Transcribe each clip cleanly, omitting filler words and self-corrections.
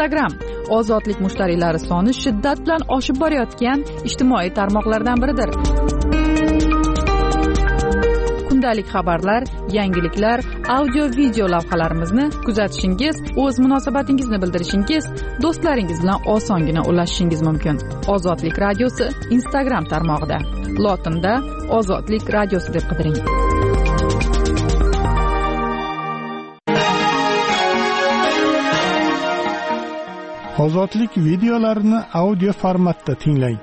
Instagram ozodlik mushtariylari soni shiddat bilan oshib borayotgan ijtimoiy tarmoqlardan biridir. Kundalik xabarlar, yangiliklar, audio-video lavhalarimizni kuzatishingiz, o'z munosabatingizni bildirishingiz, do'stlaringiz bilan osongina ulashishingiz mumkin. Ozodlik radiosi Instagram tarmog'ida. Lotinda Ozodlik radiosi deb qidiring. Ozodlik videolarini audio formatda tinglang.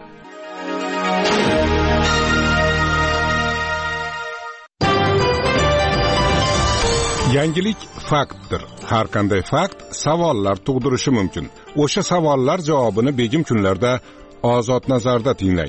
Yangilik faktdir. Har qanday fakt savollar tug'dirishi mumkin. O'sha savollar javobini begim kunlarda Ozod nazarda tinglang.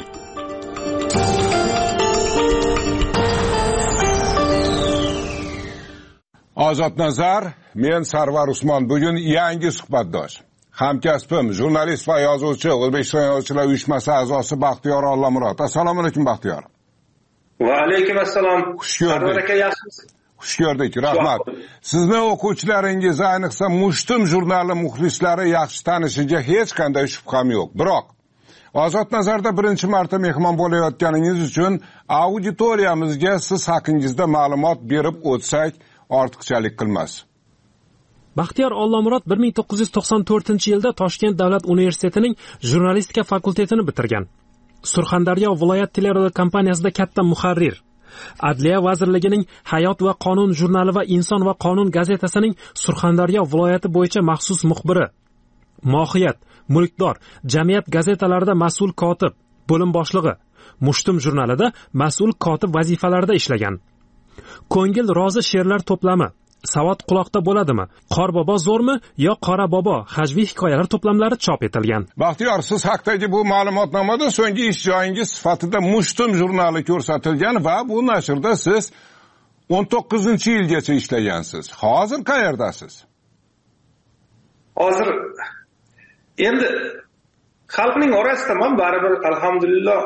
Ozod nazar, men Sarvar Usmon. Bugun yangi suhbatdosh. Hamkasbim, jurnalist va yozuvchi, O'zbekiston Yozuvchilar Uyushmasi a'zosi Baxtiyor Ollamurod. Assalomu alaykum Baxtiyor. Va alaykum assalom. Xush ko'rdik. Xush ko'rdik, rahmat. Sizni o'quvchilaringiz, ayniqsa Mushtum jurnali muxlislari yaxshi tanishiga hech qanday shubham yo'q. Biroq Ozod nazarda birinchi marta mehmon bo'layotganingiz uchun auditoriyamizga siz haqingizda ma'lumot berib o'tsak ortiqchalik qilmas. Baxtiyor Ollamurod 1994-yilda Toshkent davlat universitetining jurnalistika fakultetini bitirgan. Surxondaryo viloyat teleradio kompaniyasida katta muharrir. Adliya vazirligining Hayot va qonun jurnali va Inson va qonun gazetasining Surxondaryo viloyati bo'yicha maxsus muxbiri. Mohiyat, mulkdor, jamiyat gazetalarida mas'ul kotib, bo'lim boshlig'i. Mushtum jurnalida mas'ul kotib vazifalarida ishlagan. Ko'ngil rozi she'rlar to'plami. Savod quloqda bo'ladimi? Qor bobo zo'rmi yo qora bobo hajviy hikoyalar to'plamlari chop etilgan. Baxtiyor, siz haqdagi bu ma'lumotnomada so'nggi ish joyingiz sifatida Mushtum jurnali ko'rsatilgan va bu nashrda siz 19-yilgacha ishlagansiz. Hozir qayerdasiz? Hozir endi xalqning orasidaman, baribir alhamdulillah.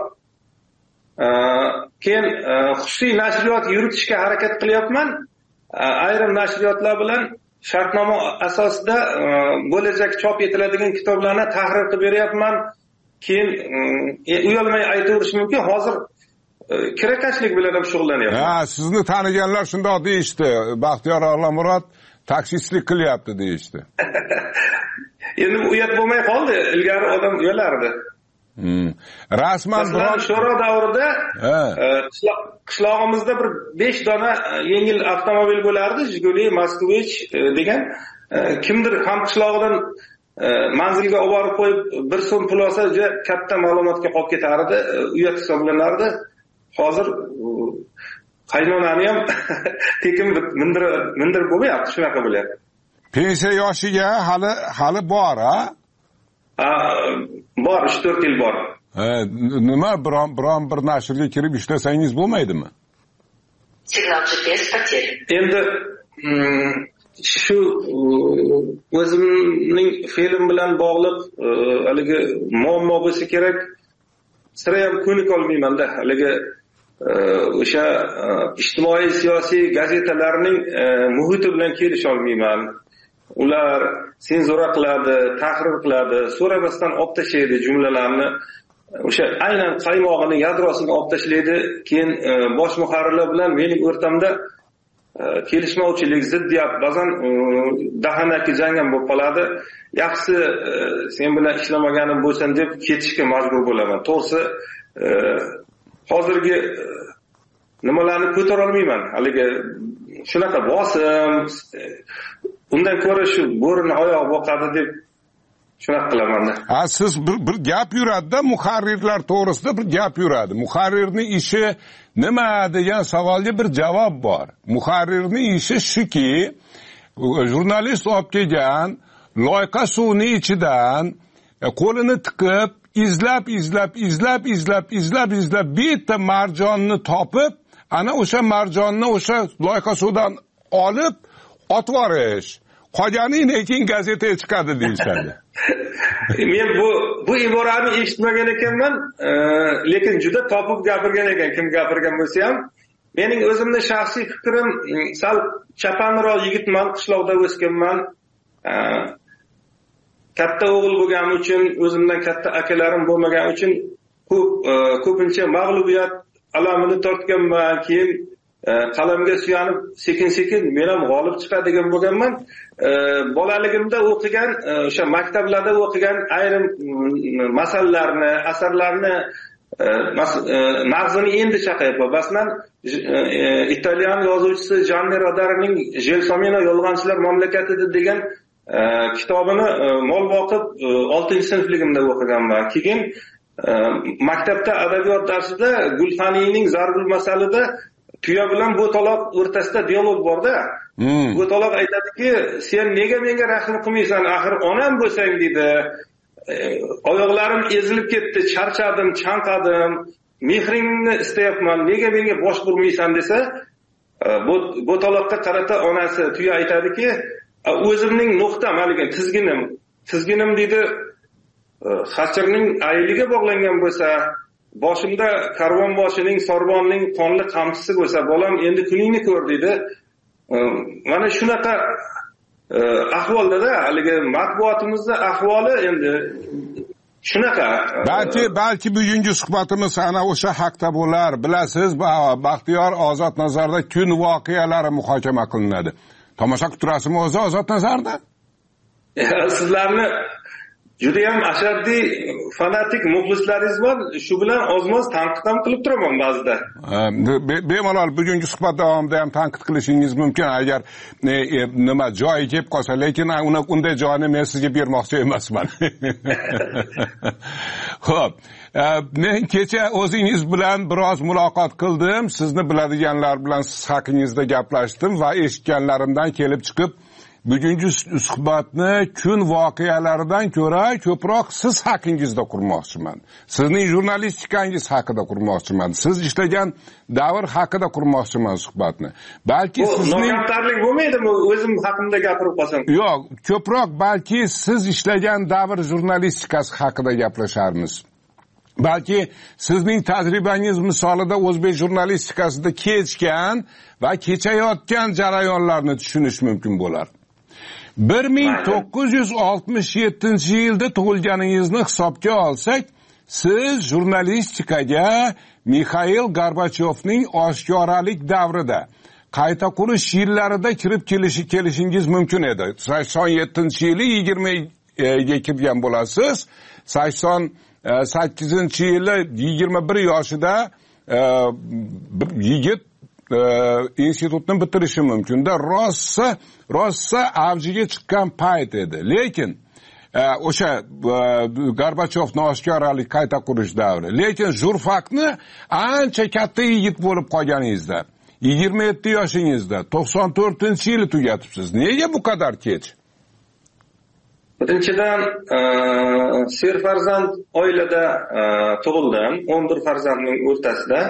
Keyin xususiy nashriyot yuritishga harakat qilyapman. Ayrim nashriyotlar bilan shartnoma asosida bo'lajak chop etiladigan kitoblarni tahrir qilib beryapman. Keyin uyalmay aytaverish mumkin, hozir kirakashlik bilan ham shug'ullanyapman. Ha, sizni taniganlar shundoq deyishdi. Baxtiyor Ollamurod taksistlik qilyapti deyishdi. Endi uyat bo'lmay qoldi. Ilgari odam uyalardi. Rasman sho'ro davrida qishlog'imizda bir 5 dona yengil avtomobil bo'lardi, Jiguli, Moskvich degan. Kimdir ham qishlog'idan manzilga olib borib qo'yib 1 so'm pul olsa, katta ma'lumotga qolib ketardi, uyat hisoblanardi. Hozir qaynonani ham tekin mindirib bo'lmayapti, shunaqa bo'lyapti. Pensiya yoshiga hali bor, ha? Bor, 3-4 yil bor. Nima biron bir nashrga kirib ishlasangiz bo'lmaydimi? Endi shu o'zimning film bilan bog'liq haligi muammo bo'lsa kerak, sira ham ko'nik olmayman-da. Haligi o'sha ijtimoiy siyosiy gazetalarning muhiti bilan kelisha olmayman. Ular senzura qiladi, tahrir qiladi, so'ramasdan olib tashlaydi jumlalarni. O'sha aynan qaymog'ini, yadrosini olib tashlaydi. Keyin bosh muharrirlar bilan mening o'rtamda kelishmovchilik, ziddiyat, ba'zan dahanaki jang ham bo'lib qoladi. Yaxshisi sen bilan ishlamaganim bo'lsin deb ketishga majbur bo'laman. To'g'risi hozirgi nimalarni ko'tara olmayman. Haligi shunaqa bosim, undan ko'ra shu bo'rini oyoq boqadi deb shunaqa qilaman-da. Siz bir gap yuradi-da, muharrirlar to'g'risida bir gap yuradi. Muharrirning ishi nima degan savolga bir javob bor. Muharrirning ishi shuki, jurnalist olib kelgan loyqa suvning ichidan qo'lini tiqib, izlab bitta marjonni topib, ana o'sha marjonni o'sha loyqa suvdan olib otvorish. Qolganidan keyin gazetaga chiqadi deyishadi. Men bu iborani eshitmagan ekanman, lekin juda topib gapirgan ekan, kim gapirgan bo'lsa ham. Mening o'zimning shaxsiy fikrim, sal chapanroq yigitman, qishloqda o'sganman. katta o'g'il bo'lganim uchun, o'zimdan katta akalarim bo'lmagani uchun ko'pincha mag'lubiyat alamini tortganman. Keyin qalamga suyanib sekin men ham g'olib chiqadigan bo'lganman. Bolaligimda o'qigan, o'sha maktablarda o'qigan ayrim masalalarni, asarlarni mag'zini endi chaqayapman. Masalan, italyan yozuvchisi Gianni Rodarining Gelsomino yolg'onchilar mamlakatida degan kitobini mol boqib 6-sinfligimda o'qiganman. Keyin maktabda adabiyot darsida Gulxaniyning Zarbul masalida tuya bilan bo'taloq o'rtasida dialog borda. Bo'taloq aytadiki, sen nega menga rahm qilmaysan? Axir onam bo'lsang dedi. Oyoqlarim ezilib ketdi, charchadim, chanqadim. Mehringni istayapman. Nega menga bosh burmaysan desa, bo'taloqqa qarata onasi tuya aytadiki, o'zimning nuqtam, haligi tizginim dedi. Xachirning ayliga bog'langan bo'lsa, boshimda karvonboshining, sorbonning qonli qamchisi bo'lsa, bolam endi kuningni ko'r dedi. Mana shunaqa ahvolda haligi matbuotimizda ahvoli endi shunaqa. Balki bugungi suhbatimiz ana o'sha haqda bo'lar. Bilasiz, Baxtiyor Ozod Nazarda kun voqealari muhokama qilinadi. Tomosha qilib turasizmi o'zi Ozod Nazarda? Sizlarni juda ham ashaddiy fanatik muxlislaringiz bor. Shu bilan ozmoz tanqid ham qilib turaman ba'zida. Bemalol bugungi suhbat davomida ham tanqid qilishingiz mumkin agar nima joyi kelib qolsa, lekin unday joyni men sizga bermoqchi emasman. Xo'p, men kecha o'zingiz bilan biroz muloqot qildim. Sizni biladiganlar bilan siz haqingizda gaplashdim va eshitganlarimdan kelib chiqib bugungi suhbatni kun voqealaridan ko'ra ko'proq siz haqingizda qurmoqchiman. Sizning jurnalistikangiz haqida qurmoqchiman. Siz ishlagan davr haqida qurmoqchiman suhbatni. Balki sizning nokamtarlik bo'lmaydimi o'zim haqimda gapirib qolsam? Yo'q, ko'proq balki siz ishlagan davr jurnalistikasi haqida gaplasharmiz. Balki sizning tajribangiz misolida o'zbek jurnalistikasida kechgan va kechayotgan jarayonlarni tushunish mumkin bo'lar. 1967-yilda tug'ilganingizni hisobga olsak, siz jurnalistikaga Mikhail Gorbachevning oshkoralik davrida qayta qurish yillarida kirib kelishingiz mumkin edi. 87-yili 20ga kirgan bo'lasiz. 88-yili 21 yoshida yigit institutni bitirishi mumkin-da, rossa avjiga chiqqan payt edi. Lekin o'sha Gorbachevning oshkoralik qayta qurish davri. Lekin jurfaqni ancha katta yigit bo'lib qolganingizda, 27 yoshingizda 94-yili tugatibsiz. Nega bu qadar kech? Birinchidan, serfarzand oilada tug'ildim, 11 farzandning o'rtasida.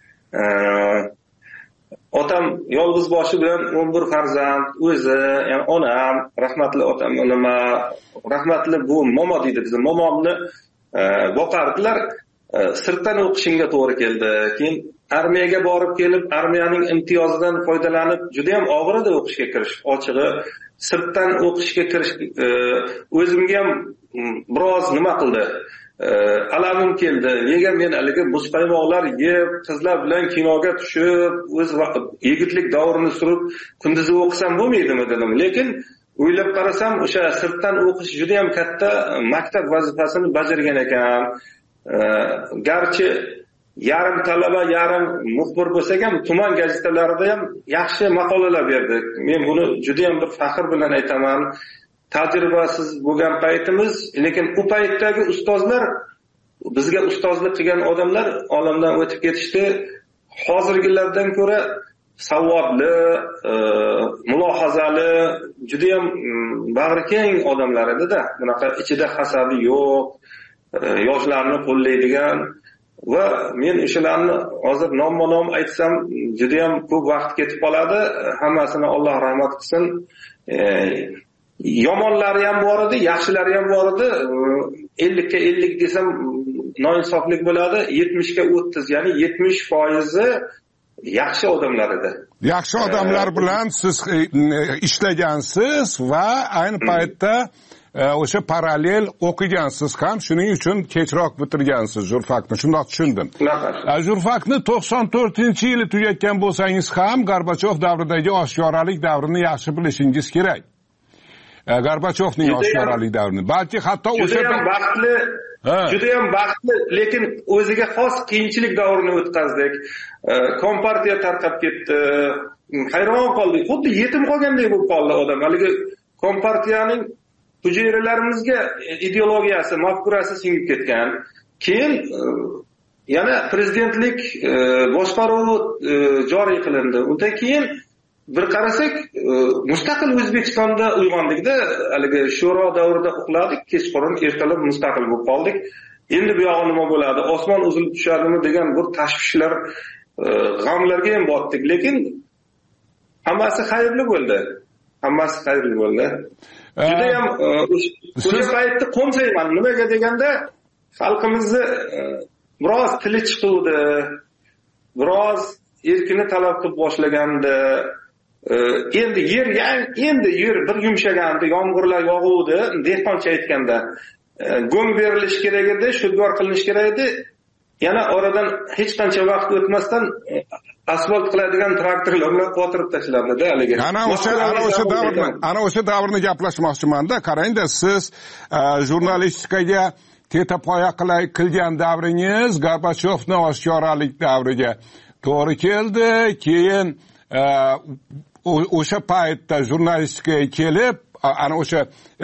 Otam yolg'iz boshi bilan 11 farzand, o'zi, ya'ni onam, rahmatli otam, rahmatli bu momo deydi, biz momomni boqardilar. Sirtdan o'qishimga to'g'ri keldi. Keyin armiyaga borib kelib, armiyaning imtiyozidan foydalanib, juda ham og'ir edi o'qishga kirish. Ochig'i, sirtdan o'qishga kirish o'zimga ham biroz nima qildi? Alamim keldi. Nega men haligi muzqaymoqlar yeb, qizlar bilan kinoga tushib, o'z yigitlik davrini surib, kunduzi o'qisam bo'lmaydimi dedim. Lekin o'ylab qarasam, o'sha sirtdan o'qish juda ham katta maktab vazifasini bajargan ekan. Garchi yarim talaba, yarim muxbir bo'lsak ham, tuman gazetalarida ham yaxshi maqolalar berdik. Men buni juda ham bir faxr bilan aytaman. Tajribasiz bo'lgan paytimiz, lekin u paytdagi ustozlar, bizga ustozlik qilgan odamlar olamdan o'tib ketishdi. Hozirgilardan ko'ra savodli, mulohazali, juda ham bag'rikeng odamlar edi-da. Bunaqa ichida hasabi yo'q, yoshlarni qo'llaydigan va men o'shalarni hozir nomma-nom aytsam juda ham ko'p vaqt ketib qoladi. Hammasini Alloh rahmat qilsin. Yomonlari ham bor edi, yaxshilari ham bor edi. 50 ga 50 desam noinsoflik bo'ladi. 70 ga 30, ya'ni 70% yaxshi odamlar edi. Yaxshi odamlar bilan siz ishlagansiz va ayni paytda o'sha parallel o'qigansiz ham, shuning uchun kechroq bitirgansiz jurfakni, shundoq tushundim. Jurfakni 94-yili tugatgan bo'lsangiz ham Gorbachov davridagi oshkoralik davrini yaxshi bilishingiz kerak. Gorbachovning oshkoralik davrini, balki hatto o'sha juda ham baxtli, lekin o'ziga xos qiyinchilik davrini o'tkazdik. Kompartiya tarqab ketdi. Hayron qoldik. Xuddi yetim qolgandek bo'lib qoldi odam. Haligi kompartiyaning hujayralarimizga ideologiyasi, mafkurasi singib ketgan. Keyin yana prezidentlik boshqaruvi joriy qilindi. Undan keyin bir qarasak, mustaqil O'zbekistonda uyg'ondikda, haligi sho'ro davrida uxladik, kechqurun ertalab mustaqil bo'lib qoldik. Endi bu yog'i nima bo'ladi? Osmon uzilib tushadimi degan bir tashvishlar, g'amlarga ham botdik, lekin hammasi xayrli bo'ldi. Hammasi xayrli bo'ldi. Juda ham o'sha paytda qo'msayman. Nimaga deganda, xalqimizni biroz tili chiquvdi, biroz erkini talab qilib boshlaganda, endi yer bir yumshagandi, yomg'irlar yog'uvdi, dehqoncha aytganda, go'ng berilish kerak edi, shudgor qilinish kerak edi. Yana oradan hech qancha vaqt o'tmasdan asfalt qiladigan traktorlarni qotirib tashlandi-da haligi. Ana o'sha davrni gaplashmoqchiman-da. Qarang-da, siz jurnalistikaga tetapoya qilgan davringiz Gorbachovning oshkoralik davriga to'g'ri keldi. Keyin o'sha paytda jurnalistikaga kelib, ana o'sha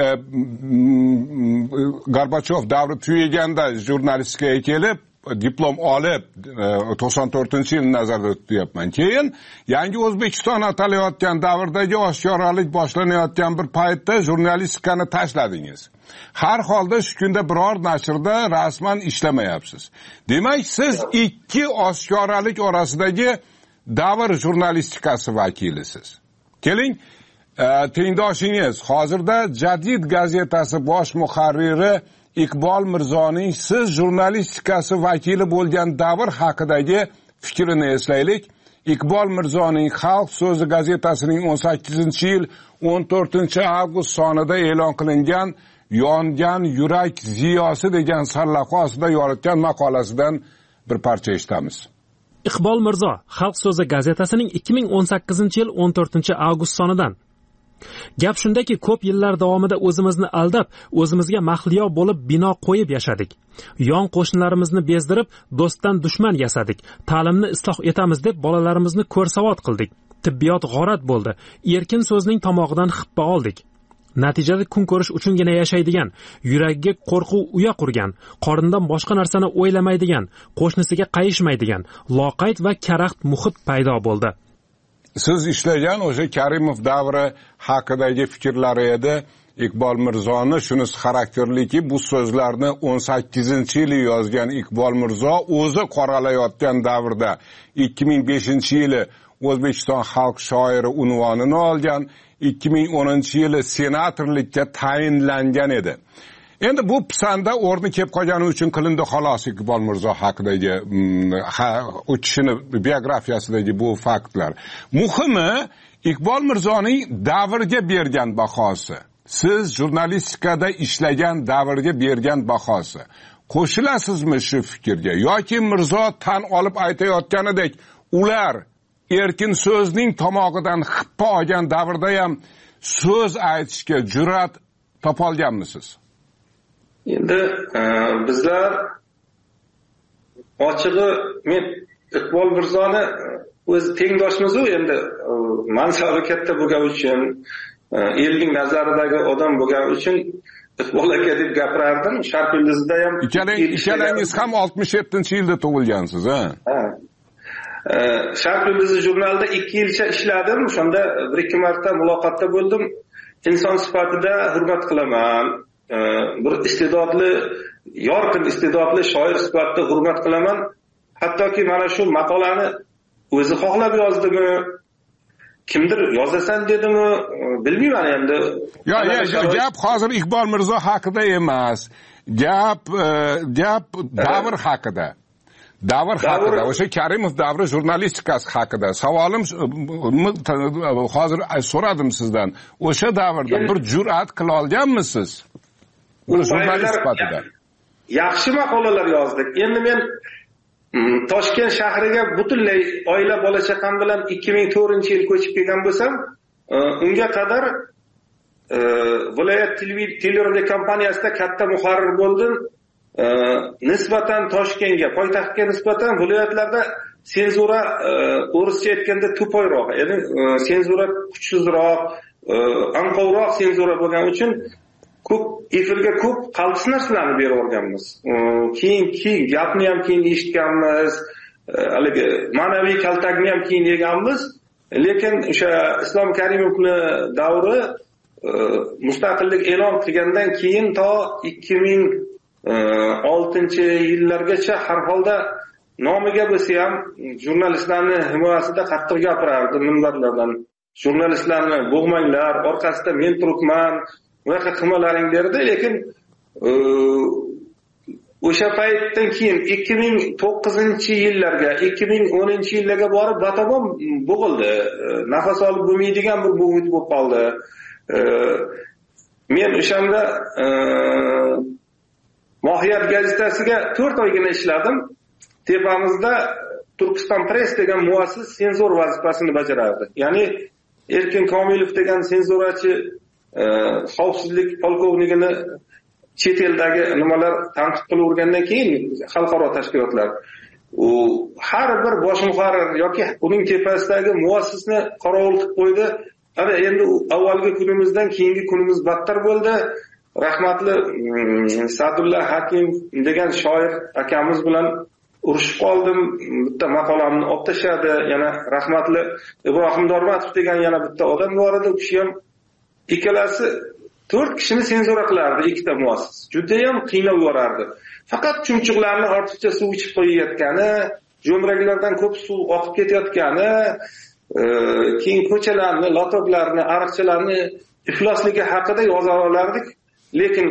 Gorbachov davri tugaganda jurnalistikaga kelib, diplom olib 94-yilni nazarda tutyapman. Keyin yangi O'zbekiston atalayotgan davrdagi oshkoralik boshlanayotgan bir paytda jurnalistikani tashladingiz. Har holda shu kunda biror nashrda rasman ishlamayapsiz. Demak, siz ikki oshkoralik orasidagi davr jurnalistikasi vakilisiz. Keling, tengdoshingiz hozirda Jadid gazetasi bosh muharriri Iqbol Mirzoning siz jurnalistikasi vakili bo'lgan davr haqidagi fikrini eslaylik. Iqbol Mirzoning Xalq so'zi gazetasining 18-yil 14-avgust sonida e'lon qilingan Yongan yurak ziyosi degan sarlavha ostida yoritgan maqolasidan bir parcha eshitamiz. Iqbol Mirzo Xalq so'zi gazetasining 2018-yil 14-avgust sonidan: Gap shundaki, ko'p yillar davomida o'zimizni aldab, o'zimizga mahliyo bo'lib bino qo'yib yashadik. Yon qo'shnilarimizni bezdirib, do'stdan dushman yasadik. Ta'limni isloh etamiz deb bolalarimizni ko'rsavod qildik. Tibbiyot g'orat bo'ldi. Erkin so'zning tomog'idan xippa oldik. Natijada kun ko'rish uchungina yashaydigan, yuragiga qo'rquv uya qurgan, qorindan boshqa narsani o'ylamaydigan, qo'shnisiga qayishmaydigan, loqayd va karaxt muhit paydo bo'ldi. Siz ishlagan o'sha Karimov davri haqidagi fikrlari edi. Iqbol Mirzoni shunisi xarakterliki, bu so'zlarni 18-yili yozgan Iqbol Mirzo o'zi qoralayotgan davrda 2005-yili O'zbekiston xalq shoiri unvonini olgan, 2010-yili senatorlikka tayinlangan edi. Endi bu pisanda o'rni kelib qolgani uchun qilindi xolos Iqbol Mirzo haqidagi u kishini biografiyasidagi bu faktlar. Muhimi Iqbol Mirzoning davrga bergan bahosi, siz jurnalistikada ishlagan davrga bergan bahosi. Qo'shilasizmi shu fikrga yoki Mirzo tan olib aytayotganidek, ular erkin so'zning tomog'idan xippa olgan davrda ham so'z aytishga jur'at topolganmisiz? Endi bizlar ochig'i, men Iqbol Mirzoni o'z tengdoshimiz-u, endi mansabi katta bo'lgani uchun, elning nazaridagi odam bo'lgani uchun Iqbol aka deb gapirardim. Sharq yulduzida ham ikkalangiz ham 67-yilda tug'ilgansiz, ha? Sharq yulduzi jurnalida 2 yilcha ishladim. Shunda bir-ikki marta muloqotda bo'ldim. Inson sifatida hurmat qilaman. Bir iste'dodli, yorqin iste'dodli shoir sifatida hurmat qilaman. Hattoki mana shu maqolani o'zi xohlab yozdimi, kimdir yozasan dedimi, bilmayman endi. Gap hozir Iqbol Mirzo haqida emas. Gap davr haqida. O'sha Karimov davri jurnalistikasi haqida. Savolim hozir so'radim sizdan. O'sha davrda bir jur'at qila olganmisiz? Buni jurnalist sifatida yaxshi maqolalar yozdik. Endi men Toshkent shahriga butunlay oila bola chaqam bilan 2004-yil ko'chib kelgan bo'lsam, unga qadar viloyat televideniya kompaniyasida katta muharrir bo'ldim. Nisbatan Toshkentga, poytaxtga nisbatan viloyatlarda senzura o'rischa aytganda to'poyroq, ya'ni senzura kuchsizroq, anqovroq senzura bo'lgani uchun ko'p efirga ko'p qaltis narsalarni berib o'rganmiz. Keyin gapni ham keyin eshitganmiz, haligi ma'naviy kaltakni ham keyin yeganmiz. Lekin o'sha Islom Karimovning davri mustaqillik e'lon qilgandan keyin to 2006-yillargacha har holda nomiga bo'lsa ham jurnalistlarni himoyasida qattiq gapirardi minbarlardan. Jurnalistlarni bo'g'manglar, orqasida men turibman, bunaqa qilmalaring derdi. Lekin o'sha paytdan keyin 2009-yillarga, 2010-yillarga borib batamom bo'g'ildi. Nafas olib bo'lmaydigan bir muhit bo'lib qoldi. Men o'shanda Mohiyat gazetasiga 4 oygina ishladim. Tepamizda Turkiston Press degan muassis senzor vazifasini bajarardi. Ya'ni Erkin Komilov degan senzurachi xavfsizlik polkovnigini chet eldagi nimalar tanqid qilib o'rgandan keyin xalqaro tashkilotlar har bir bosh muharrir yoki uning tepasidagi muassisni qorovul qilib qo'ydi. Ana endi avvalgi kunimizdan keyingi kunimiz battar bo'ldi. Rahmatli Sadulla Hakim degan shoir akamiz bilan urushib qoldim. Bitta maqolamni olib tashladi. Yana rahmatli Ibrohim Dormatov degan yana bitta odam bor edi. U kishi ham ikkalasi 4 kishini senzura qilardi, ikkita muassis. Juda ham qiynab yuborardi. Faqat chumchuqlarni ortiqcha suv ichib qo'yayotgani, jo'mraklardan ko'p suv oqib ketayotgani, keyin ko'chalarni, lotoklarni, ariqchalarni iflosligi haqida yoza olardik. Lekin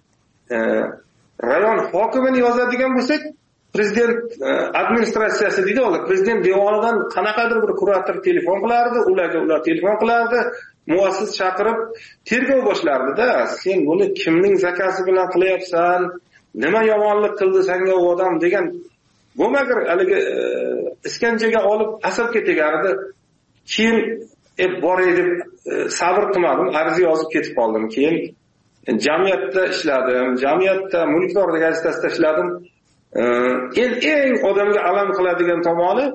rayon hokimini yozadigan bo'lsak, prezident administratsiyasi deydi, prezident devonidan qanaqadir bir kurator telefon qilardi, ular telefon qilardi, muassis chaqirib tergov boshlardi-da. Sen buni kimning zakasi bilan qilyapsan? Nima yomonlik qildi senga u odam degan bo'lmagir haligi iskanjaga olib asabga tegardi. Keyin boray deb sabr qilmadim, arz yozib ketib qoldim. Keyin jamiyatda ishladim, jamiyatda Mulkdor gazetasida ishladim. Eng odamga alam qiladigan tomoni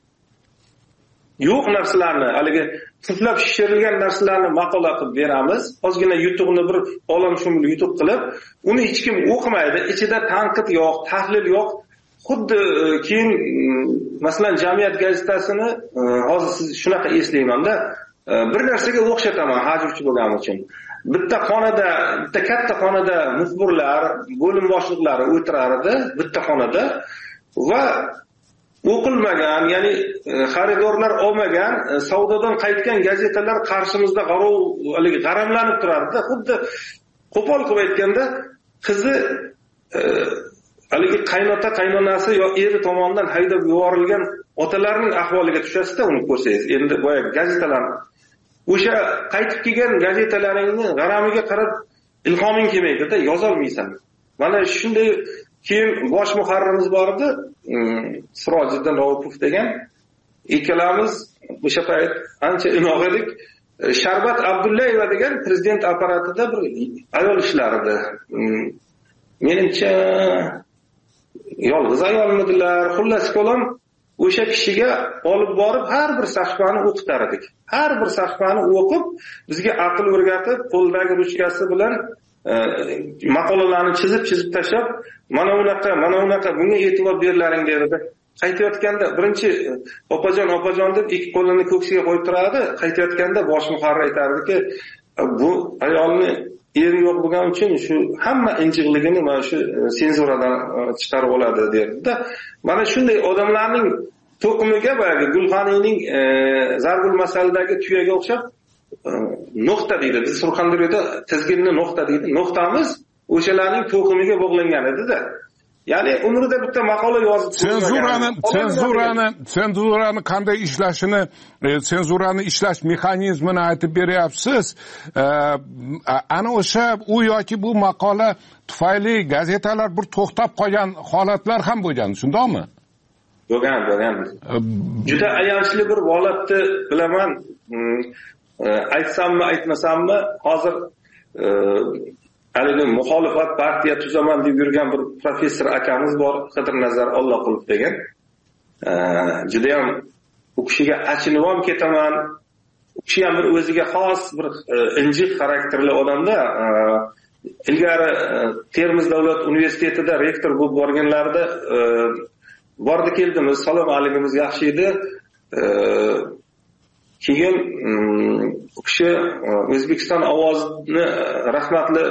yo'q narsalarni, haligi puflab shishirilgan narsalarni maqola qilib beramiz. Ozgina yutuqni bir olamshumul yutuq qilib, uni hech kim o'qimaydi. Ichida tanqid yo'q, tahlil yo'q. Xuddi keyin masalan jamiyat gazetasini hozir siz shunaqa eslayman-da, bir narsaga o'xshataman hajvchi bo'lganim uchun. Bitta katta xonada muxbirlar, bo'lim boshliqlari o'tirardi, bitta xonada va o'qilmagan, ya'ni xaridorlar olmagan, savdodan qaytgan gazetalar qarshimizda g'aramlanib turardi. Xuddi qo'pol qilib aytganda, qizi haligi qaynonasi yo eri tomonidan haydab yuborilgan otalarning ahvoliga tushasizda uni ko'rsangiz. Endi boya gazetalarni o'sha qaytib kelgan gazetalaringni g'aramiga qarab ilhoming kelmaydi-da, yoza olmaysan. Mana shunday. Keyin bosh muharririmiz bor edi, Sirojiddin Raufov degan. Ikkalamiz o'sha payt ancha inoq edik. Sharbat Abdullayeva degan prezident apparatida bir ayol ishlardi. Menimcha yolg'iz ayolmidilar, xullas kalom o'sha kishiga olib borib har bir sahifani o'qitar edik. Har bir sahifani o'qib, bizga aql o'rgatib, qo'ldagi ruchkasi bilan maqolalarni chizib tashlab, mana unaqa bunga e'tibor berlaring derdi. Qaytayotganda birinchi opajon deb ikki qo'lini ko'ksiga qo'yib turardi. Qaytayotganda bosh muharrir aytardiki, bu ayolni eri yo'q bo'lgani uchun shu hamma injiqligini mana shu senzuradan chiqarib oladi derdi-da. Mana shunday odamlarning to'qimiga boyagi Gulxaniyning Zarbul masaladagi tuyaga o'xshab nuqta deydi. Biz Surxondaryoda tizginni nuqta deydi. Nuqtamiz o'shalarning to'qimiga bog'langan edi-da. ya'ni umrida bitta maqola yozib senzurani qanday ishlashini, senzurani ishlash mexanizmini aytib beryapsiz. Ana o'sha u yoki bu maqola tufayli gazetalar bir to'xtab qolgan holatlar ham bo'lgan, shundaymi? Bo'lgan. Juda ayanchli bir holatni bilaman. Aytsammi, aytmasammi, hozir haligi muxolifat partiya tuzaman deb yurgan bir professor akamiz bor, Qidirnazar Alloqulov degan. Juda ham u kishiga achinib ham ketaman. U kishi ham bir o'ziga xos bir injiq xarakterli odamda. Ilgari Termiz davlat universitetida rektor bo'lib borganlarida bordi keldimiz, salom aligimiz yaxshi edi. Keyin u kishi O'zbekiston ovozini rahmatli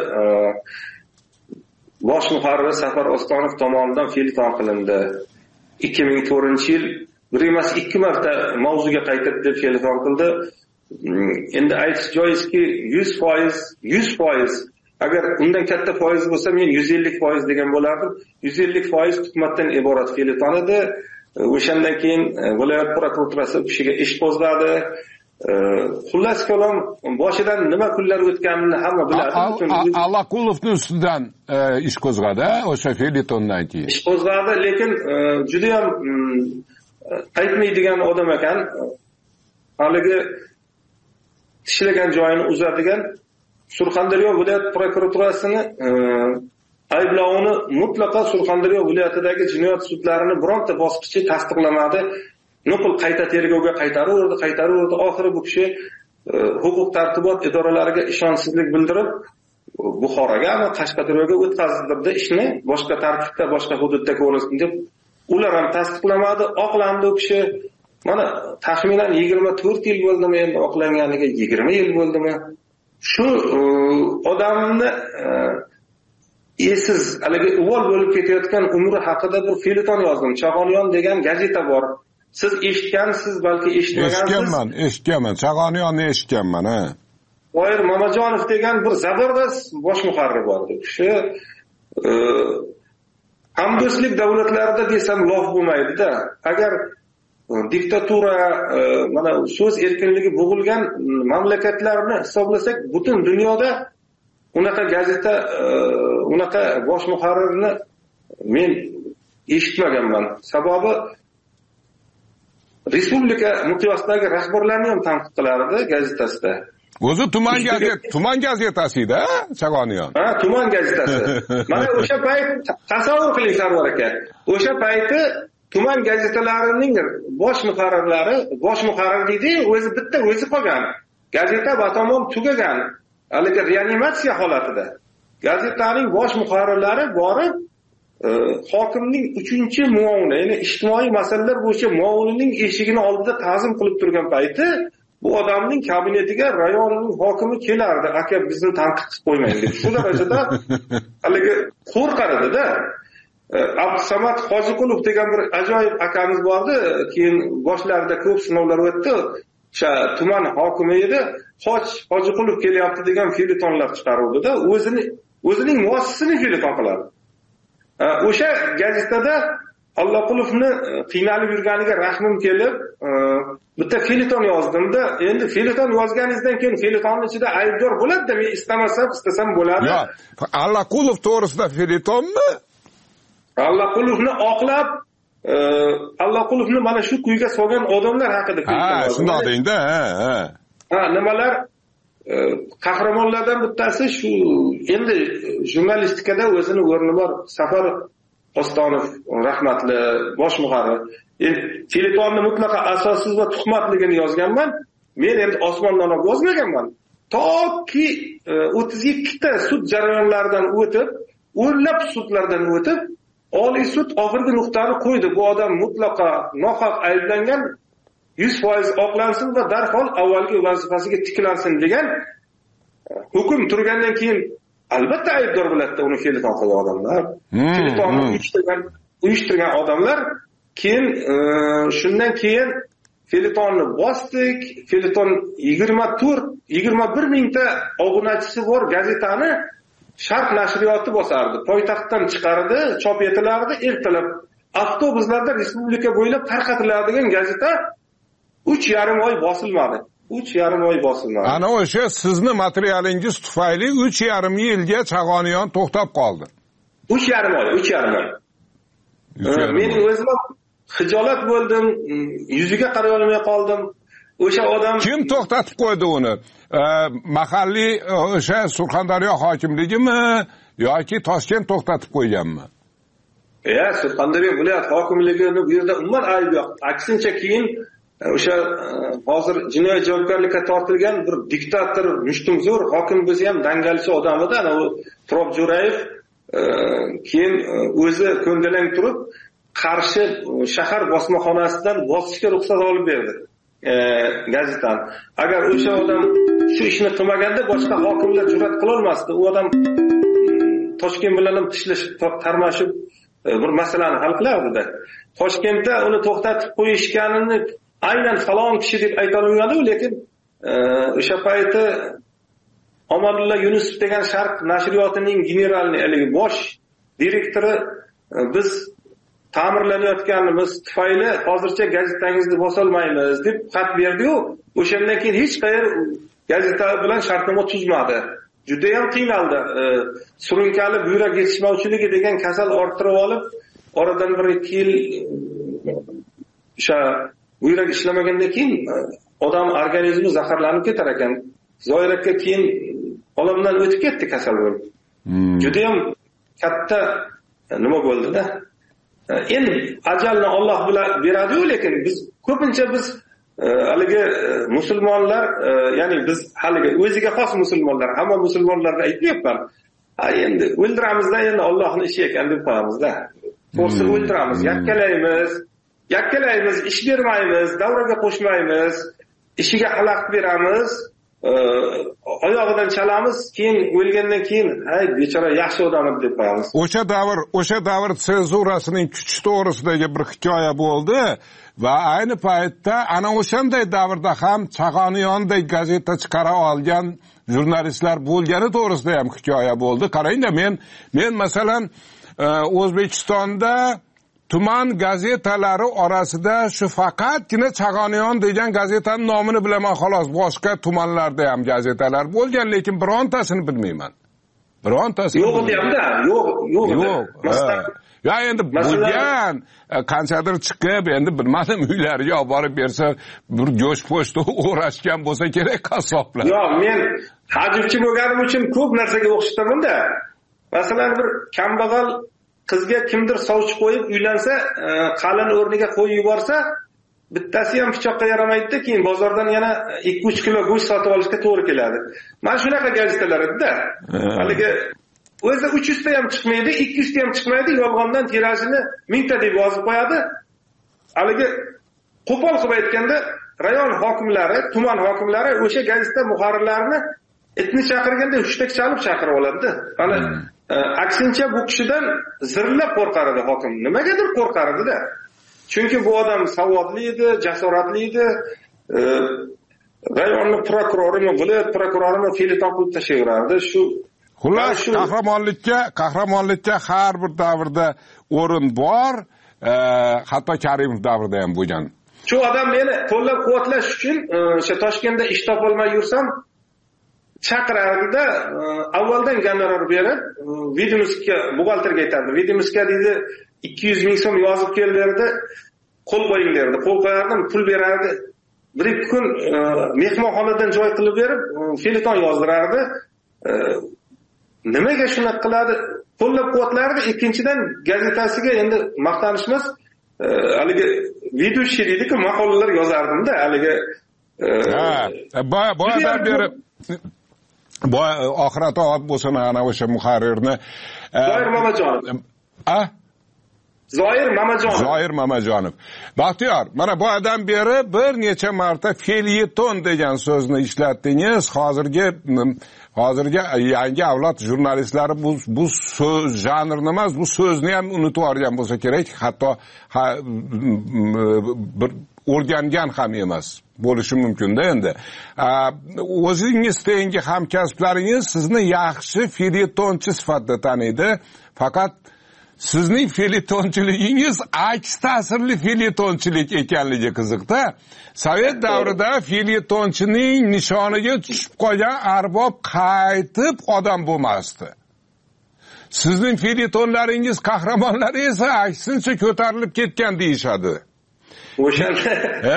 bosh muharrir Safar Ostonov tomonidan felton qilindi. 2004-yil bir emas 2 marta mavzuga qaytib deb felton qildi. Endi aytish joizki 100% agar undan katta foiz bo'lsa men 150% degan bo'lardim. 150% tuhmatdan iborat felton edi. O'shandan keyin viloyat prokuraturasi u kishiga ish qo'zg'adi. Xullas kalom boshidan nima kunlar o'tganini hamma biladi. Allaqulovning ustidan ish qo'zg'adi o'sha feltondan keyin. Ish qo'zg'adi, lekin juda ham qaytmaydigan odam ekan. Haligi ishlagan joyini uzadigan Surxondaryo viloyat prokuraturasini ayblovini mutlaqo Surxondaryo viloyatidagi jinoyat sudlarini bironta bosqichi tasdiqlamadi. Nuqul qayta tergovga qaytaraverdi. Oxiri bu kishi huquq tartibot idoralariga ishonchsizlik bildirib Buxoroga va Qashqadaryoga o'tkazdirdi ishni, boshqa tartibda, boshqa hududda ko'rilsin deb. Ular ham tasdiqlamadi, oqlandi u kishi. Mana taxminan 24 yil bo'ldimi endi oqlanganiga, 20 yil bo'ldimi? Shu odamni esiz, haligi uvol bo'lib ketayotgan umri haqida bir felton yozdim. Chag'oniyon degan gazeta bor. Siz eshitgansiz, balki eshitmagansiz. Eshitganman. Chag'oniyonni eshitganman, ha. Boyir Mamajonov degan bir zabardast bosh muharrir bor. Shu hamdo'stlik davlatlarida desam lof bo'lmaydi-da. Agar diktatura, mana so'z erkinligi bo'g'ilgan mamlakatlarni hisoblasak, butun dunyoda unaqa gazeta, unaqa bosh muharrirni men eshitmaganman. Sababi respublika miqyosidagi rahbarlarni ham tanqid qilardi gazetasida. O'zi tuman gazetasi-da, Chag'oniyon. Ha, tuman gazetasi. Mana o'sha payt tasavvur qiling Sarvar aka. O'sha payti tuman gazetalarining bosh muharrir deydi, o'zi qolgan. Gazeta batamom tugagan. Haligi reanimatsiya holatida. Gazetaning bosh muharrirlari borib hokimning 3-muavini, ya'ni ijtimoiy masalalar bo'yicha muavinining eshigini oldida ta'zim qilib turgan payti bu odamning kabinetiga rayonning hokimi kelardi. Aka, bizni tanqid qilib qo'ymang deb. Shu darajada haligi qo'rqar edi-da. Abdusamad Hojiqulov degan bir ajoyib akamiz bordi. Keyin boshlarida ko'p sinovlar o'tdi. O'sha tuman hokimi edi. Hojiqulov kelyapti degan feltonlar chiqaruvdi-da. O'zining muassisini felton qiladi. O'sha gazetada Alloqulovni qiynalib yurganiga rahmim kelib, bitta felton yozdim-da. Endi felton yozganingizdan keyin feltonning ichida aybdor bo'ladi-da, men istasam bo'ladi. Yo'q, Allaqulov to'g'risida feltonmi? Alloqulovni oqlab, Alloqulovni mana shu kuyga solgan odamlar haqida felton yozdim. Ha, shunday deydi, ha. Nimalar? Qahramonlardan bittasi shu, endi jurnalistikada o'zini o'rni bor. Safar Ostonov rahmatli bosh muharrir. Feltonni mutlaqo asossiz va tuhmatligini yozganman. Men endi osmondan yozmaganman. Toki 32 ta sud jarayonlaridan o'tib, o'nlab sudlardan o'tib, Oliy sud oxirgi nuqtani qo'ydi. Bu odam mutlaqo nohaq ayblangan, 100% oqlansin va darhol avvalgi vazifasiga tiklansin degan hukm turgandan keyin albatta aybdor bo'ladi uni felton qilgan odamlar. Feltonni uyushtirgan odamlar. Keyin shundan keyin feltonni bosdik. Felton 21 mingta obunachisi bor gazetani Sharq nashriyoti bosardi. Poytaxtdan chiqardi, chop etilardi, ertalab avtobuslarda respublika bo'ylab tarqatiladigan gazeta 3,5 oy bosilmadi. 3,5 oy bosilmadi. Ana o'sha sizni materialingiz tufayli 3,5 yilga Chag'oniyon to'xtab qoldi. 3,5 oy. Men o'zim xijolat bo'ldim, yuziga qaray olmay qoldim. O'sha odam kim to'xtatib qo'ydi uni? Mahalliy o'sha Surxondaryo hokimligimi yoki Toshkent to'xtatib qo'yganmi? Surxondaryo viloyat hokimligini bu yerda umuman ayb yo'q. Aksincha keyin o'sha hozir jinoiy javobgarlikka tortilgan bir diktator, mushtumzo'r hokim bo'lsa ham dangalchi odam edi, ana u Turob Jo'rayev keyin o'zi ko'ndalang turib Qarshi shahar bosmaxonasidan bosishga ruxsat olib berdi gazetani. Agar o'sha odam shu ishni qilmaganda boshqa hokimlar jur'at qila olmasdi. U odam Toshkent bilan ham tishlashib, tarmashib bir masalani hal qilardi-da. Toshkentda uni to'xtatib qo'yishganini aynan falon kishi deb ayta olmaydi, lekin o'sha payti Omonulla Yunusov degan Sharq nashriyotining generalni, bosh direktori biz ta'mirlanayotganimiz tufayli hozircha gazetangizni bosolmaymiz deb xat berdi-yu, o'shandan keyin hech qayer gazeta bilan shartnoma tuzmadi. Juda ham qiynaldi. Surunkali buyrak yetishmovchiligi degan kasal orttirib olib, oradan 1-2 yil o'sha buyrak ishlamagandan keyin odam organizmi zaharlanib ketar ekan. Zoir aka keyin olamdan o'tib ketdi kasal bo'lib. Juda ham katta nima bo'ldi-da. Endi ajalni Alloh bilan beradi-yu, lekin biz ko'pincha haligi musulmonlar, ya'ni biz haligi o'ziga xos musulmonlar, hamma musulmonlarga aytmayapman. Endi o'ldiramizda endi Allohning ishi ekan deb qo'yamiz-da. To'g'risi o'ldiramiz, yakkalaymiz, ish bermaymiz, davraga qo'shmaymiz, ishiga xalaqit beramiz, oyog'idan chalamiz, keyin o'lgandan keyin hay bechora yaxshi odam edi deb qo'yamiz. O'sha davr senzurasining kuchi to'g'risidagi bir hikoya bo'ldi va ayni paytda ana o'shanday davrda ham Chag'oniyondek gazeta chiqara olgan jurnalistlar bo'lgani to'g'risida ham hikoya bo'ldi. Qarangda, men masalan O'zbekistonda tuman gazetalari orasida shu faqatgina Chag'oniyon degan gazetaning nomini bilaman xolos. Boshqa tumanlarda ham gazetalar bo'lgan, lekin birontasini bilmayman. Birontasini yo'q deyapti. Yo'q. Ya endi bo'lgan qanchadir chiqib, endi bilmadim uylariga olib borib bersa, bir go'sht po'shti o'rashgan bo'lsa kerak qassoblar. Yo'q, men hajivchi bo'lganim uchun ko'p narsaga o'xshataman-da. Masalan, bir kambag'al qizga kimdir sovchi qo'yib uylansa, qalin o'rniga qo'yib yuborsa, bittasi ham pichoqqa yaramaydi-da, keyin bozordan yana 2-3 kilo go'sht sotib olishga to'g'ri keladi. Mana shunaqa gazetalar edi-da. Haligi o'zi 300 ta ham chiqmaydi, 200 ta ham chiqmaydi, yolg'ondan tirajini 1000 ta deb yozib qo'yadi. Haligi qo'pol qilib aytganda, rayon hokimlari, tuman hokimlari o'sha gazeta muharrirlarini itni chaqirganda hushtak chalib chaqirib oladi-da. Mana aksincha bu kishidan zirlab qo'rqar edi hokim. Nimagadir qo'rqar edi-da. Chunki bu odam savodli edi, jasoratli edi. Rayonning prokurorimi, viloyat prokurorimi feliton qilib tashlayverardi. Xullas, qahramonlikka har bir davrda o'rin bor, hatto Karimov davrida ham bo'lgan. Shu odam meni qo'llab-quvvatlash uchun o'sha Toshkentda ish topolmay yursam, chaqirardi-da, avvaldan gonorar berib, Vidimuska buxgalterga aytardi. Vidimuska deydi 200 ming so'm yozib kel derdi, qo'l qo'ying derdi. Qo'l qo'yardim, pul berardi. Bir kun mehmonxonadan joy qilib berib, feliton yozdirardi. Nimaga shuna qiladi? Qo'llab-quvvatlardi. Ikkinchidan gazetasiga endi maqtanishmas, haligi vedushi deydi-ku, maqolalar yozardim-da, haligi boyadan berib oxirati olib bo'lsin ana o'sha muharrirni Zoir Mamajonov. Baxtiyor, mana boyadan beri bir necha marta felyeton degan so'zni ishlatdingiz. Hozirgi yangi avlod jurnalistlari bu so'z janrini emas, bu so'zni ham unutib olgan bo'lsa kerak, hatto bir o'rgangan ham emas. bo'lishi mumkin-da endi. O'zingiz tenggi hamkasblaringiz sizni yaxshi felyetonchi sifatida taniydi. Faqat sizning felyetonchiligingiz aks ta'sirli felyetonchilik ekanligi qiziqda. Sovet davrida felyetonchining nishoniga tushib qolgan arbob qaytib odam bo'lmasdi. Sizning felyetonlaringiz qahramonlari esa aksincha ko'tarilib ketgan deyishadi. O'shanda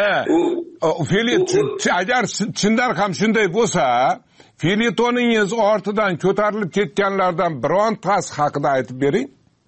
agar chindan ham shunday bo'lsa, felyetoningiz ortidan ko'tarilib ketganlardan birontasi haqida aytib bering.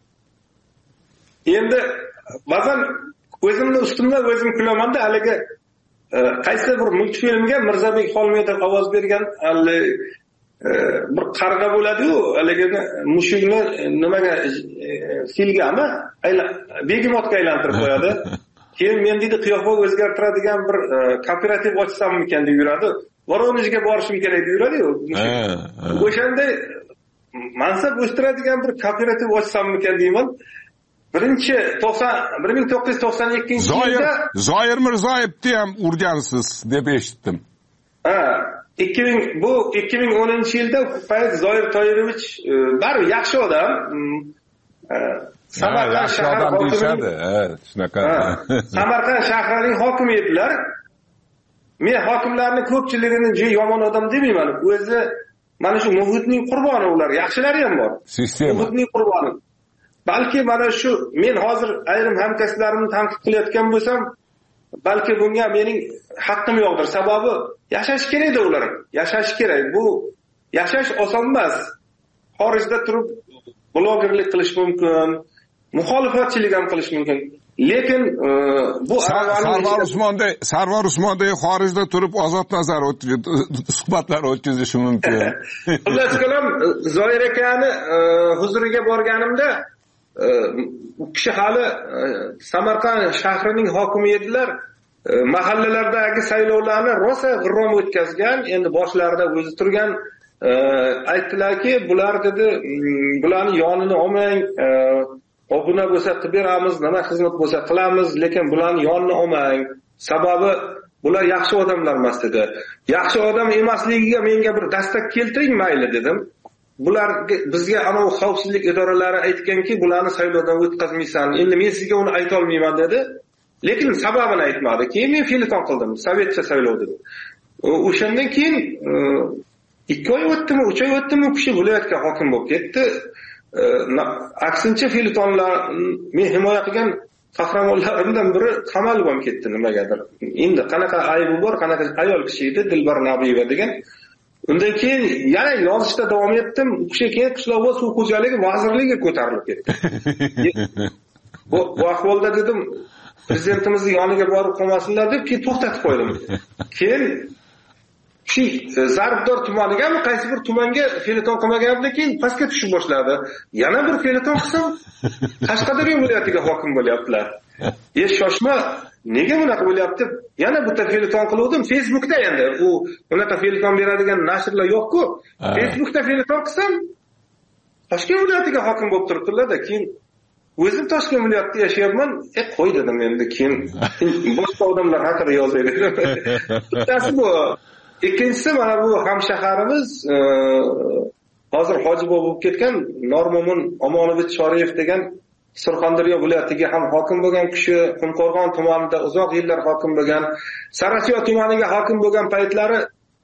Endi ba'zan o'zimni ustimda o'zim kulaman-da, haligi qaysi bir multfilmga Mirzabek Xolmedov ovoz bergan bir qarg'a bo'ladi-yu, haligi mushukni nimaga filgami begemotga aylantirib qo'yadi. Keyin men deydi qiyofa o'zgartiradigan bir kooperativ ochsammikan deb yuradi. Voronejga borishim kerak deb yuradi-yu. O'shanday mansab o'stiradigan bir kooperativ ochsammikan deyman. 1992-yilda Zoir Mirzoyevni ham urgansiz deb eshitdim. 2010-yilda payt Zoir Toyirovich baribir yaxshi odam. Samarqand shahar hokimi. Shunaqa. Samarqand shahrining hokimi edilar. Men hokimlarning ko'pchiligini yomon odam demayman. O'zi mana shu muhitning qurboni ular, yaxshilari ham bor. Muhitning qurboni. Balki mana shu men hozir ayrim hamkasblarimni tanqid qilayotgan bo'lsam, balki bunga mening haqqim yo'qdir. Sababi yashash kerak-da ular. Yashash kerak. Bu yashash oson emas. Xorijda turib blogerlik qilish mumkin, muxolifatchilik ham qilish mumkin. Lekin bu Sarvar Usmonday xorijda turib ozod nazar suhbatlar o'tkazishi mumkin. Xullas kalom Zoir akani huzuriga borganimda u kishi hali Samarqand shahrining hokimi edilar. Mahallalardagi saylovlarni rosa g'irrom o'tkazgan. Endi boshlarida o'zi turgan, aytdilarki, bular dedi, bularning yonini olmang, obuna bo'lsa qilib beramiz, nima xizmat bo'lsa qilamiz, lekin bularning yonini olmang. Sababi bular yaxshi odamlar emas dedi. Yaxshi odam emasligiga menga bir dastak keltiring mayli dedim. Bular bizga ana xavfsizlik idoralari aytganki, bularni saylovdan o'tkazmaysan. Endi men sizga uni ayta olmayman dedi. Lekin sababini aytmadi. Keyin men felyeton qildim. Sovetcha saylov dedim. O'shandan keyin 2 oy o'tdimi, 3 oy o'tdimi, kishi viloyatga hokim bo'lib ketdi. Aksincha felyetonlar men himoya qilgan qahramonlarimdan biri qamalib ham ketdi nimagadir. Endi qanaqa aybi bor, qanaqa ayol kishi edi, Dilbar Nabiyeva degan. Undan keyin yana yozishda davom etdim. U kishi keyin qishloq suv xo'jaligi vazirligiga ko'tarilib ketdi. Bu ahvolda dedim, prezidentimizni yoniga borib qolmasinlar deb keyin to'xtatib qo'ydim. Keyin Zarbdor tumanigami, qaysi bir tumanga felyeton qilmaganimdan keyin pastga tushib boshladi. Yana bir felyeton qilsam, Qashqadaryo viloyatiga hokim bo'lyaptilar. Shoshma, nega bunaqa bo'lyapti? Yana bitta felyeton qildim. Facebookda endi u bunaqa felyeton beradigan nashrlar yo'q-ku. Facebookda felyeton qilsam, Toshkent viloyatiga hokim bo'lib turibdilar-da. Keyin o'zim Toshkent viloyatida yashayapman. Qo'y dedim endi, keyin boshqa odamlar haqida yozay dedim. Bittasi bu. Ikkinchisi mana bu hamshaharimiz hozir hoji bo'lib ketgan Normo'min Omonovich Shoriyev degan Surxondaryo viloyatiga ham hokim bo'lgan kishi, Qumqo'rg'on tumanida uzoq yillar hokim bo'lgan, Sarasiyo tumaniga hokim bo'lgan paytlari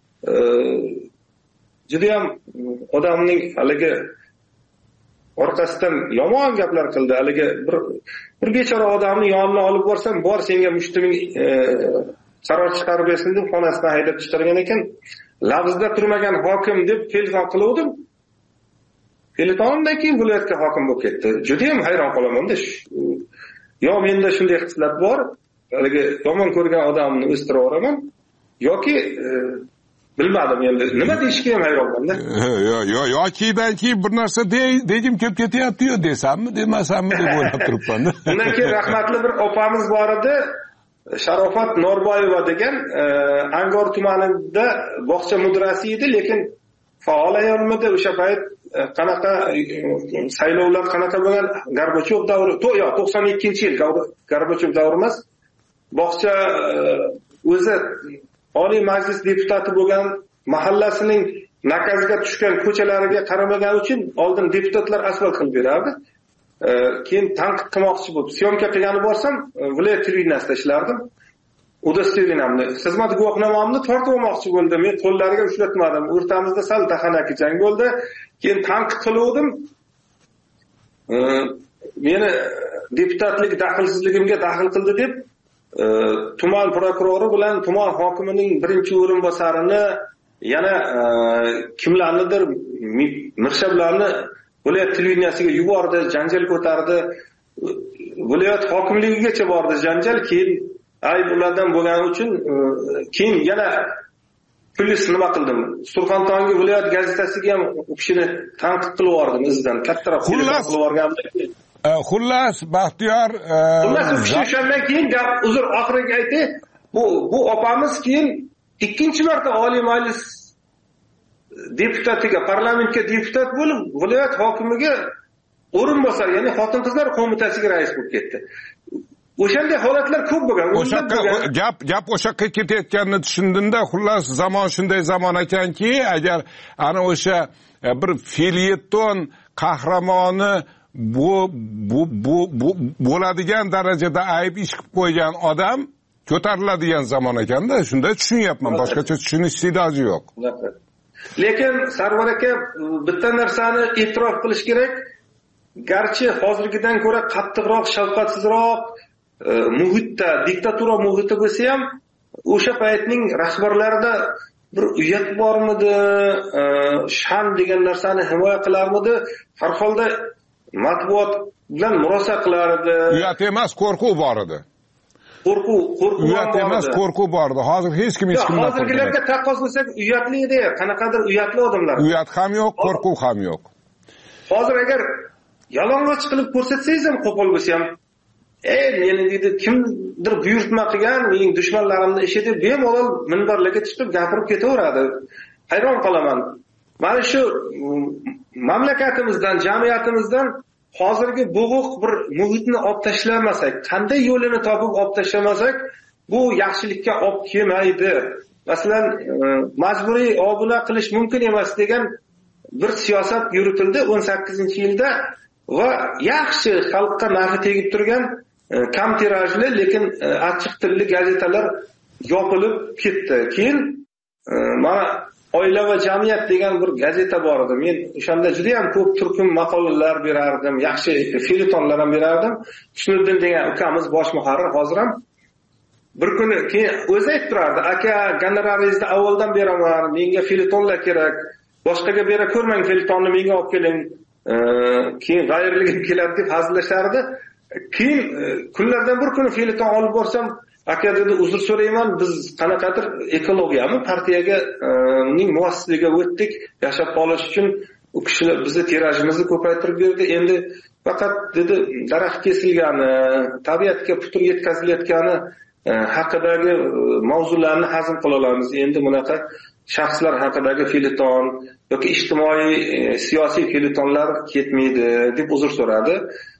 juda ham odamning haligi orqasidan yomon gaplar qildi. Haligi bir bechora odamni yoniga olib borsam, bor senga mushtiming saror chiqarib bersin deb xonasidan haydab chiqargan ekan. Lavzda turmagan hokim deb felyeton qiluvdim. Felyetonimdan keyin viloyatga hokim bo'lib ketdi. Juda ham hayron qolaman-da. Yo menda shunday xislat bor, haligi yomon ko'rgan odamni o'stirib o'raman, yoki bilmadim endi nima deyishga ham hayronman-da. Yokidan keyin bir narsa degim kelib ketyapti-yu desammi, demasammi deb o'ylab turibman-da. Undan keyin rahmatli bir opamiz bor edi. Sharofat Norboyeva degan Angor tumanida bog'cha mudirasi edi, lekin faol ayolmidi o'sha payt. Qanaqa saylovlar qanaqa bo'lgan? Gorbachov davri, 92-yil Gorbachov davri emas. Bog'cha o'zi Oliy Majlis deputati bo'lgan mahallasining nakaziga tushgan ko'chalariga qaramagani uchun oldin deputatlar asfalt qilib berardi. Keyin tanqid qilmoqchi bo'lib, syomka qilgani borsam, viloyat televideniyasida ishlardim. Udosterinamni, xizmat guvohnomamni tortib olmoqchi bo'ldi. Men qo'llariga ushlatmadim. O'rtamizda sal dahanaki jang bo'ldi. Keyin tanqid qiluvdim. Meni deputatlik daxlsizligimga daxl qildi deb tuman prokurori bilan tuman hokimining birinchi o'rinbosarini yana kimlarnidir mirshablarni viloyat televideniyasiga yubordi, janjal ko'tardi. Viloyat hokimligigacha bordi janjal. Keyin bulardan bo'lgani uchun keyin yana polis nima qildim? Surxondaryo viloyat gazetasiga ham u kishini tanqid qilib yubordim izdan. Kattaroq qilib yuborganimda. Xullas, Baxtiyor, xullas o'shandan keyin gap uzr oxiriga aytay, bu opamiz keyin ikkinchi marta Oliy Majlis deputatiga, parlamentga deputat bo'lib, viloyat hokimiga o'rinbosar, ya'ni xotin-qizlar qo'mitasiga rais bo'lib ketdi. O'shanday holatlar ko'p bo'lgan. Gap o'sha yoqqa ketayotganini tushundimda, xullas zamon shunday zamon ekanki, agar ana o'sha bir felyeton qahramoni bu bo'ladigan darajada ayb ish qilib qo'ygan odam ko'tariladigan zamon ekanda, shunday tushunyapman. Boshqacha tushunish iloji yo'q. Lekin Sarvar aka, bitta narsani e'tirof qilish kerak. Garchi hozirgidan ko'ra qattiqroq, shafqatsizroq muhitda, diktatura muhiti bo'lsa ham, o'sha paytning rahbarlarida bir uyat bormidi, shan degan narsani himoya qilarmidi? Har holda matbuot bilan murosa qilardi. Uyat emas, qo'rquv bor edi. Qo'rquv uyat emas, qo'rquv bor edi. Hozir hech kim hozirgilarga taqqoslasak uyatli edi, qanaqadir uyatli odamlar. Uyat ham yo'q, qo'rquv ham yo'q. Hozir agar yalang'och qilib ko'rsatsangiz ham, qo'pol bo'lsa ham, meni deydi kimdir buyurtma qilgan, mening dushmanlarimning ishi deb bemalol minbarlarga chiqib gapirib ketaveradi. Hayron qolaman. Mana shu mamlakatimizdan, jamiyatimizdan hozirgi bo'g'iq bir muhitni olib tashlamasak, qanday yo'lini topib olib tashlamasak, bu yaxshilikka olib kelmaydi. Masalan, majburiy obuna qilish mumkin emas degan bir siyosat yuritildi 18-yilda va yaxshi xalqqa nafi tegib turgan kam tirajli, lekin achchiq tilli gazetalar yopilib ketdi. Keyin mana Oila va jamiyat degan bir gazeta bor edi. Men o'shanda juda ham ko'p turkum maqolalar berardim, yaxshi felyetonlar ham berardim. Shundan degan ukamiz bosh muharrir hozir ham bir kuni keyin o'zi aytib turardi, aka, gonoraringizni avvaldan beraman, menga felyetonlar kerak, boshqaga bera ko'rmang felyetonni, menga olib keling, keyin g'ayirligim keladi deb hazillashardi. Keyin kunlardan bir kuni felyeton olib borsam, aka dedi, uzr so'rayman, biz qanaqadir ekologiyami partiyaga uning muassisligiga o'tdik, yashab qolish uchun u kishilar bizni tirajimizni ko'paytirib berdi. Endi faqat dedi daraxt kesilgani, tabiatga putur yetkazilayotgani haqidagi mavzularni hazm qila olamiz. Endi bunaqa shaxslar haqidagi felyeton yoki ijtimoiy siyosiy felyetonlar ketmaydi deb uzr so'radi.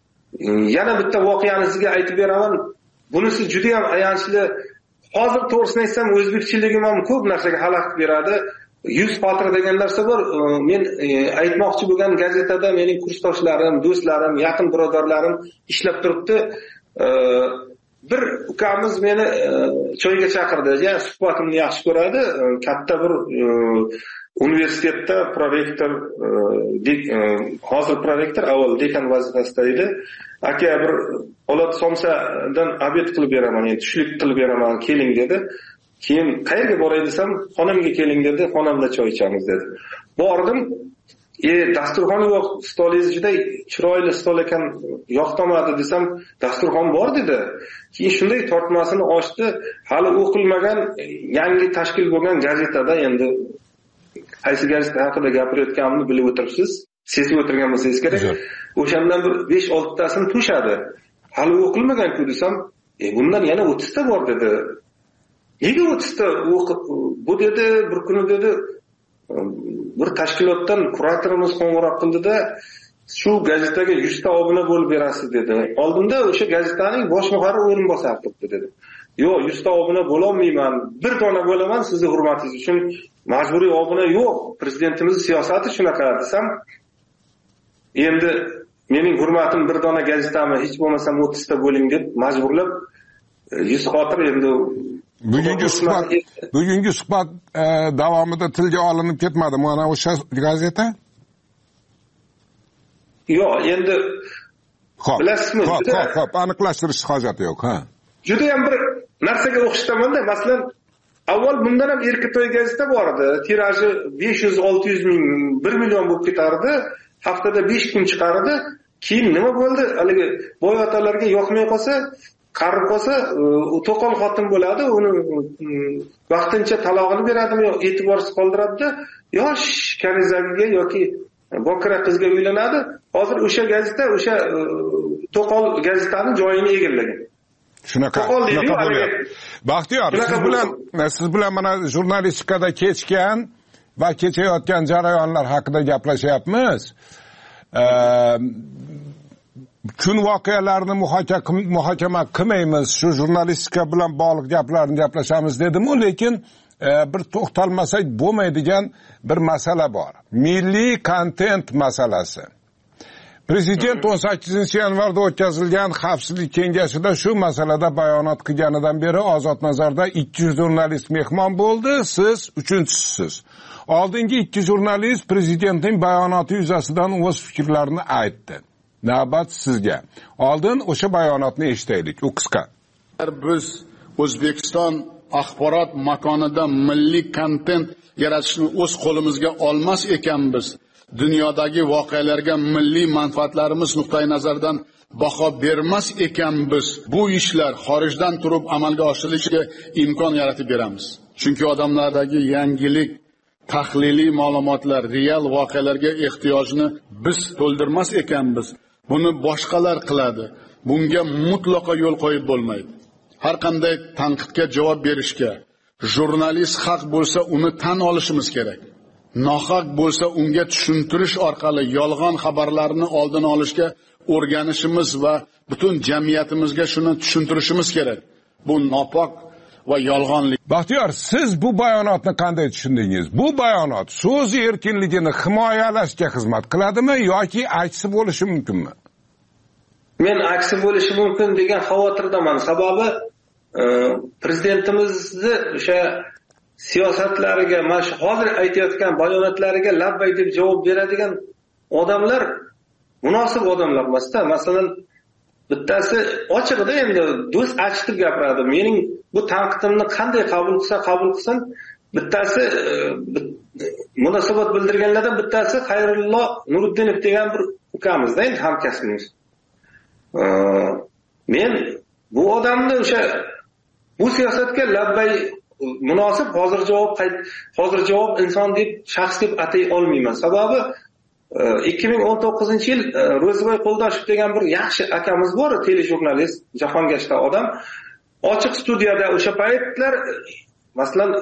Yana bitta voqeani sizga aytib beraman. Bunisi juda ham ayanchli. Hozir to'g'risini aytsam, o'zbekchiligim ham ko'p narsaga xalaqit beradi. 100 xotir degan narsa bor. Men aytmoqchi bo'lgan gazetada mening kursdoshlarim, do'stlarim, yaqin birodarlarim ishlab turibdi. Bir ukamiz meni choyga chaqirdi. Ya suhbatimni yaxshi ko'radi. Katta bir universitetda prorektor, hozir prorektor, avval dekan vazifasida edi. Aka, bir Olat somsadan obed qilib beraman, endi tushlik qilib beraman, keling dedi. Keyin qayerga boray desam, xonamga keling dedi, xonamda choy ichamiz dedi. Bordim, dasturxon yo'q, stolingiz juda chiroyli stol ekan, yoqtamadi desam, dasturxon bor dedi. Keyin shunday tortmasini ochdi, hali o'qilmagan, yangi tashkil bo'lgan gazetada, endi qaysi gazeta haqida gapirayotganimni bilib o'tiribsiz, sezib o'tirgan bo'lsangiz kerak. O'shandan bir 5-6 tasini to'shadi. Hali o'qilmagan-ku desam, bundan yana 30 ta bor dedi. Nega 30 ta bu dedi, bir kuni dedi, bir tashkilotdan kuratorimiz qo'ng'iroq qildi-da, shu gazetaga 100 ta obuna bo'lib berasiz dedi. Oldinda o'sha gazetaning bosh muharrir o'rinbosari turibdi dedi. yo'q 100 ta obuna bo'lolmayman, bir dona bo'laman sizni hurmatingiz uchun, majburiy obuna yo'q, prezidentimizning siyosati shunaqa desam, endi mening hurmatim bir dona gazetami, hech bo'lmasa 30 ta bo'ling deb majburlab 100 xotir endi bugungi suhbat davomida tilga olinib ketmadi mana o'sha gazeta? Yo'q, endi bilasizmi? Xo'p, aniqlashtirish hojati yo'q, ha. Juda ham bir narsaga o'xshatamanda, masalan, avval bundan ham Erkitoy gazeta bor edi. Tiraji 500-600 ming, 1 million bo'lib ketardi. Haftada 5 kun chiqardi. Keyin nima bo'ldi? Haligi boy otalarga yoqmay qolsa, qarib qolsa, to'qol xotin bo'ladi, uni vaqtincha talog'ini beradimi yo e'tiborsiz qoldiradi-da, yosh kanizaga yoki bokira qizga uylanadi. Hozir o'sha gazeta, o'sha to'qol gazetaning joyini egallagan. Shunaqa bo'lyapti. Baxtiyor, siz bilan mana jurnalistikada kechgan va kechayotgan jarayonlar haqida gaplashyapmiz. Kun voqealarini muhokama qilmaymiz, shu jurnalistika bilan bog'liq gaplarni gaplashamiz dedim-u, lekin bir to'xtalmasak bo'lmaydigan bir masala bor. Milliy kontent masalasi. Prezident 18-yanvarda o'tkazilgan Xavfsizlik kengashida shu masalada bayonot qilganidan beri Ozodnazarda 200 jurnalist mehmon bo'ldi, siz 3-chisiz. Oldingi 2 jurnalist prezidentning bayonoti yuzasidan o'z fikrlarini aytdi. Navbat sizga. Oldin o'sha bayonotni eshitaylik, u qisqa. Biz O'zbekiston axborot makonida milliy kontent yaratishni o'z qo'limizga olmas ekanmiz. Dunyodagi voqealarga milliy manfaatlarimiz nuqtai nazaridan baho bermas ekanmiz. Bu ishlar xorijdan turib amalga oshirilishiga imkon yaratib beramiz. Chunki odamlardagi yangilik, tahliliy ma'lumotlar, real voqealarga ehtiyojni biz to'ldirmas ekanmiz. Buni boshqalar qiladi. Bunga mutlaqo yo'l qo'yib bo'lmaydi. Har qanday tanqidga javob berishga jurnalist haq bo'lsa uni tan olishimiz kerak. Nohaq bo'lsa unga tushuntirish orqali yolg'on xabarlarni oldini olishga o'rganishimiz va butun jamiyatimizga shuni tushuntirishimiz kerak. Bu nopok va yolg'onlik. Baxtiyor, siz bu bayonotni qanday tushundingiz? Bu bayonot so'z erkinligini himoyalashga xizmat qiladimi yoki aksi bo'lishi mumkinmi? Men aksi bo'lishi mumkin degan xavotirdaman. Sababi prezidentimizni o'sha siyosatlariga, mana shu hozir aytayotgan bayonotlariga labbay deb javob beradigan odamlar munosib odamlar emas-da. Masalan, bittasi ochiqda endi do'st achitib gapiradi. Mening bu tanqidimni qanday qabul qilsin, bittasi munosabat bildirganlardan bittasi Xayrullo Nuriddinov degan bir ukamizda, endi hamkasbimiz. Men bu odamni o'sha bu siyosatga labbay munosib hozir javob inson deb shaxs deb atay olmayman. Sababi 2019-yil Ro'ziboy Qo'ldoshev degan bir yaxshi akamiz bor, telejurnalist, jahongashta odam. Ochiq studiyada o'sha paytlar, masalan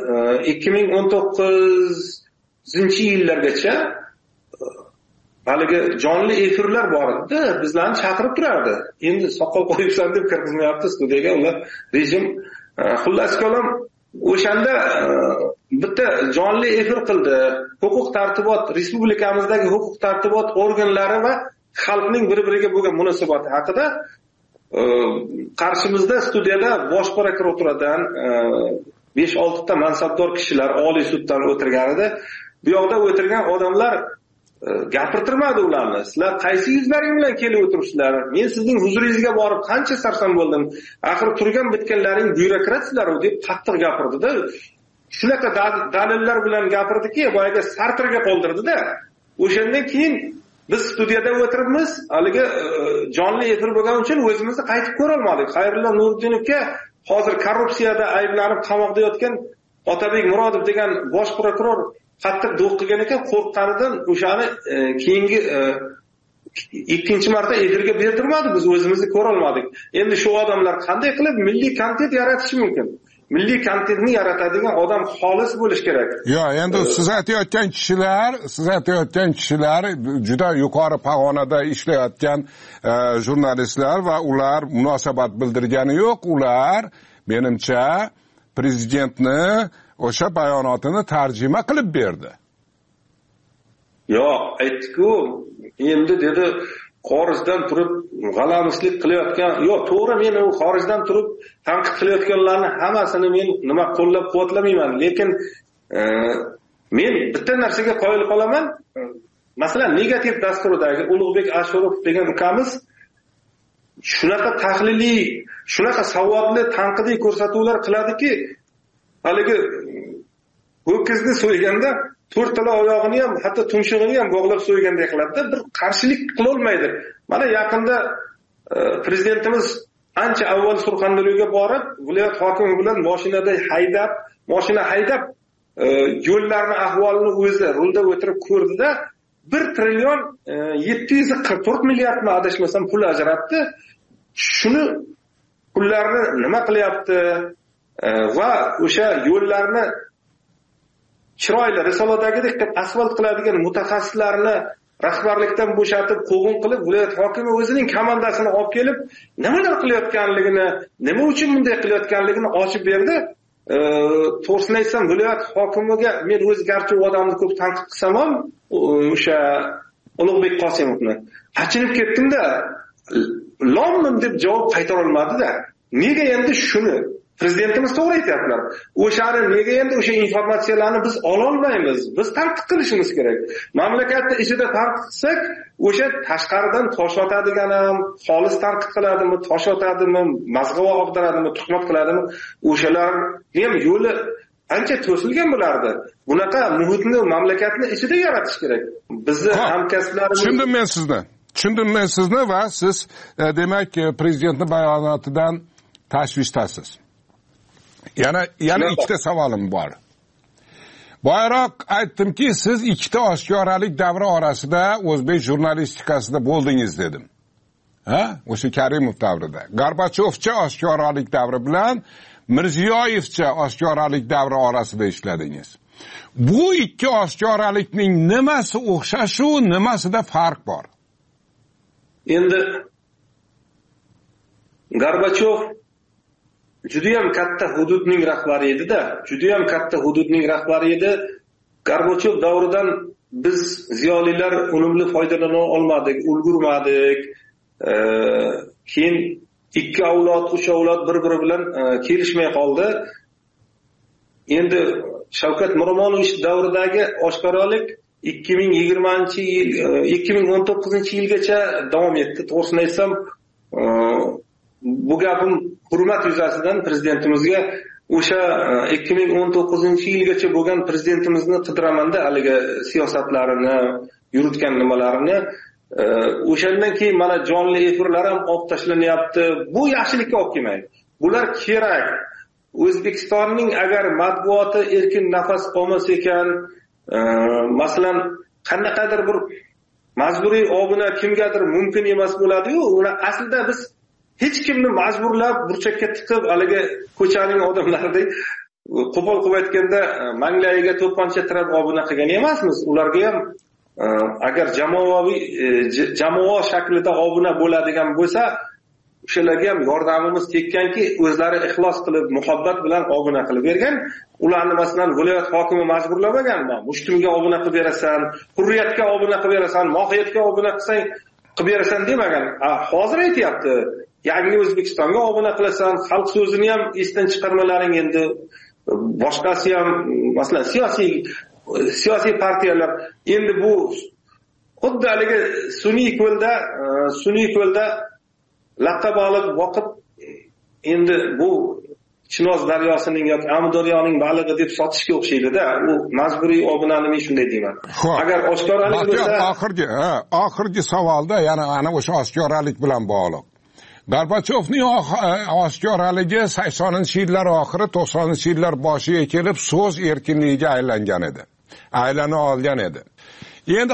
2019-yillargacha haligi jonli efirlar bor edi, bizlarni chaqirib turardi. Endi soqol qo'yibsan deb kirgizmayapti studiyaga, ular rejim. Xullas kalom, o'shanda bitta jonli efir qildi. Huquq-tartibot, respublikamizdagi huquq-tartibot organlari va xalqning bir-biriga bo'lgan munosabati haqida qarshimizda studiyada bosh prokuraturadan 5-6 ta mansabdor kishilar Oliy suddan o'tirgan edi. Bu yoqda o'tirgan odamlar gapirtirmadi ularni. Sizlar qaysi yuzlaring bilan kelib o'tiribsizlar? Men sizning huzuringizga borib qancha sarson bo'ldim. Axir turgan bitganlaring byurokratsizlar deb qattiq gapirdi-da. Shunaqa dalillar bilan gapirdiki, boyaga Sartrga qoldirdi-da. O'shandan keyin biz studiyada o'tiribmiz, haligi jonli efir bo'lgani uchun o'zimizni qaytib ko'ra olmadik. Xayrullo Nuriddinovga hozir korrupsiyada ayblanib qamoqda yotgan Otabek Murodov degan bosh prokuror qattiq do'q qilgan ekan, qo'rqqanidan o'shani keyingi ikkinchi marta efirga berdirmadi, biz o'zimizni ko'ra olmadik. Endi shu odamlar qanday qilib milliy kontent yaratishi mumkin? Milliy kontentni yaratadigan odam xolis bo'lish kerak. Yo'q, endi siz aytayotgan kishilar juda yuqori pog'onada ishlayotgan jurnalistlar va ular munosabat bildirgani yo'q. Ular menimcha prezidentni o'sha bayonotini tarjima qilib berdi. Yo'q, aytdi-ku, endi dedi xorijdan turib g'alamislik qilayotgan, yo'q, to'g'ri, men u xorijdan turib tanqid qilayotganlarni hammasini men nima qo'llab-quvvatlamayman, lekin men bitta narsaga qoyil qolaman. Masalan, negativ dasturidagi Ulug'bek Ashurov degan ukamiz shunaqa tahliliy, shunaqa savodli tanqidiy ko'rsatuvlar qiladiki, haligi ho'kizni so'yganda to'rttala oyog'ini ham, hatto tumshug'ini ham bog'lab so'yganday qiladi-da, bir qarshilik qila olmaydi. Mana yaqinda prezidentimiz ancha avval Surxondaryoga borib, viloyat hokimi bilan mashina haydab yo'llarni ahvolini o'zi rulda o'tirib ko'rdi-da, 1 trillion 744 milliardmi adashmasam pul ajratdi. Shuni pullarni nima qilyapti va o'sha yo'llarni chiroyli risoladagidek deb asfalt qiladigan mutaxassislarni rahbarlikdan bo'shatib, quvg'in qilib, viloyat hokimi o'zining komandasini olib kelib, nimalar qilayotganligini, nima uchun bunday qilayotganligini ochib berdi. To'g'risini aytsam, viloyat hokimiga men o'z garchi u odamni ko'p tanqid qilsam ham, o'sha Ulug'bek Qosimovni achinib ketdim-da, lomim deb javob qaytara olmadi-da. Nega endi shuni prezidentimiz to'g'ri aytayaptilar. O'shani nega endi o'sha informatsiyalarni biz ola olmaymiz? Biz tanqid qilishimiz kerak. Mamlakatda ichida tanqid qilsak, o'sha tashqaridan tosh otadigan ham, xolis tanqid qiladimi, tosh otadimi, mazg'ava og'diradimi, tuhmat qiladimi, o'shalarni ham yo'li ancha to'silgan bo'lardi. Bunaqa muhitni mamlakatni ichida yaratish kerak. Bizni hamkasblarimiz Tushundim men sizni va siz demak prezidentning bayonotidan tashvishdasiz. Yana ikkita savolim bor. Boyroq aytdimki, siz ikkita oshkoralik davri orasida o'zbek jurnalistikasida bo'ldingiz dedim. O'sha Karimov davrida. Gorbachevcha oshkoralik davri bilan Mirziyoyevcha oshkoralik davri orasida ishladingiz. Bu ikki oshkoralikning nimasi o'xshashu, nimasida farq bor? Endi Gorbachev judayam katta hududning rahbari edi-da, judayam katta hududning rahbari edi. Gorbachev davridan biz ziyolilar unumli foydalana olmadik, ulgurmadik. Keyin ikki avlod, uch avlod bir-biri bilan kelishmay qoldi. Endi Shavkat Miromonovich davridagi oshkoralik 2020-yil 2019-yilgacha davom etdi. To'g'risini aytsam, bu gapim hurmat yuzasidan prezidentimizga o'sha 2019-yilgacha bo'lgan prezidentimizni qidiraman-da, haligi siyosatlarini, yuritgan nimalarini. O'shandan keyin mana jonli efirlar ham olib tashlanyapti. Bu yaxshilikka olib kelmaydi. Bular kerak. O'zbekistonning agar matbuoti erkin nafas olmas ekan, masalan, qanaqadir bir majburiy obuna kimgadir mumkin emas bo'ladi-yu, uni aslida biz hech kimni majburlab burchakka tiqib, haligi ko'chaning odamlaridek qo'pol qilib aytganda manglayiga to'pponcha tirab obuna qilgan emasmiz. Ularga ham agar jamoa shaklida obuna bo'ladigan bo'lsa, o'shalarga ham yordamimiz tekkanki, o'zlari ixlos qilib, muhabbat bilan obuna qilib bergan. Ularni masalan viloyat hokimi majburlamaganmi? Mushtumga obuna qilib berasan, hurriyatga obuna qilib berasan, mohiyatga obuna qilsang qilib berasan demagan. Hozir aytayapti, yangi O'zbekistonga obuna qilasan, xalq so'zini ham esdan chiqarmalaring endi boshqasi ham, masalan, siyosiy partiyalar endi bu xuddi haligi sun'iy ko'lda laqqa baliq boqib, endi bu Chinoz daryosining yoki Amudaryoning balig'i deb sotishga o'xshaydi-da. U majburiy obunani men shunday deyman. Agar oshkoralik bo'lsa, oxirgi savolda yana ana o'sha oshkoralik bilan bog'liq. Gorbachevning oshkoraligi 80-yillar oxiri, 90-yillar boshiga kelib so'z erkinligiga aylangan edi. Aylana olgan edi. Endi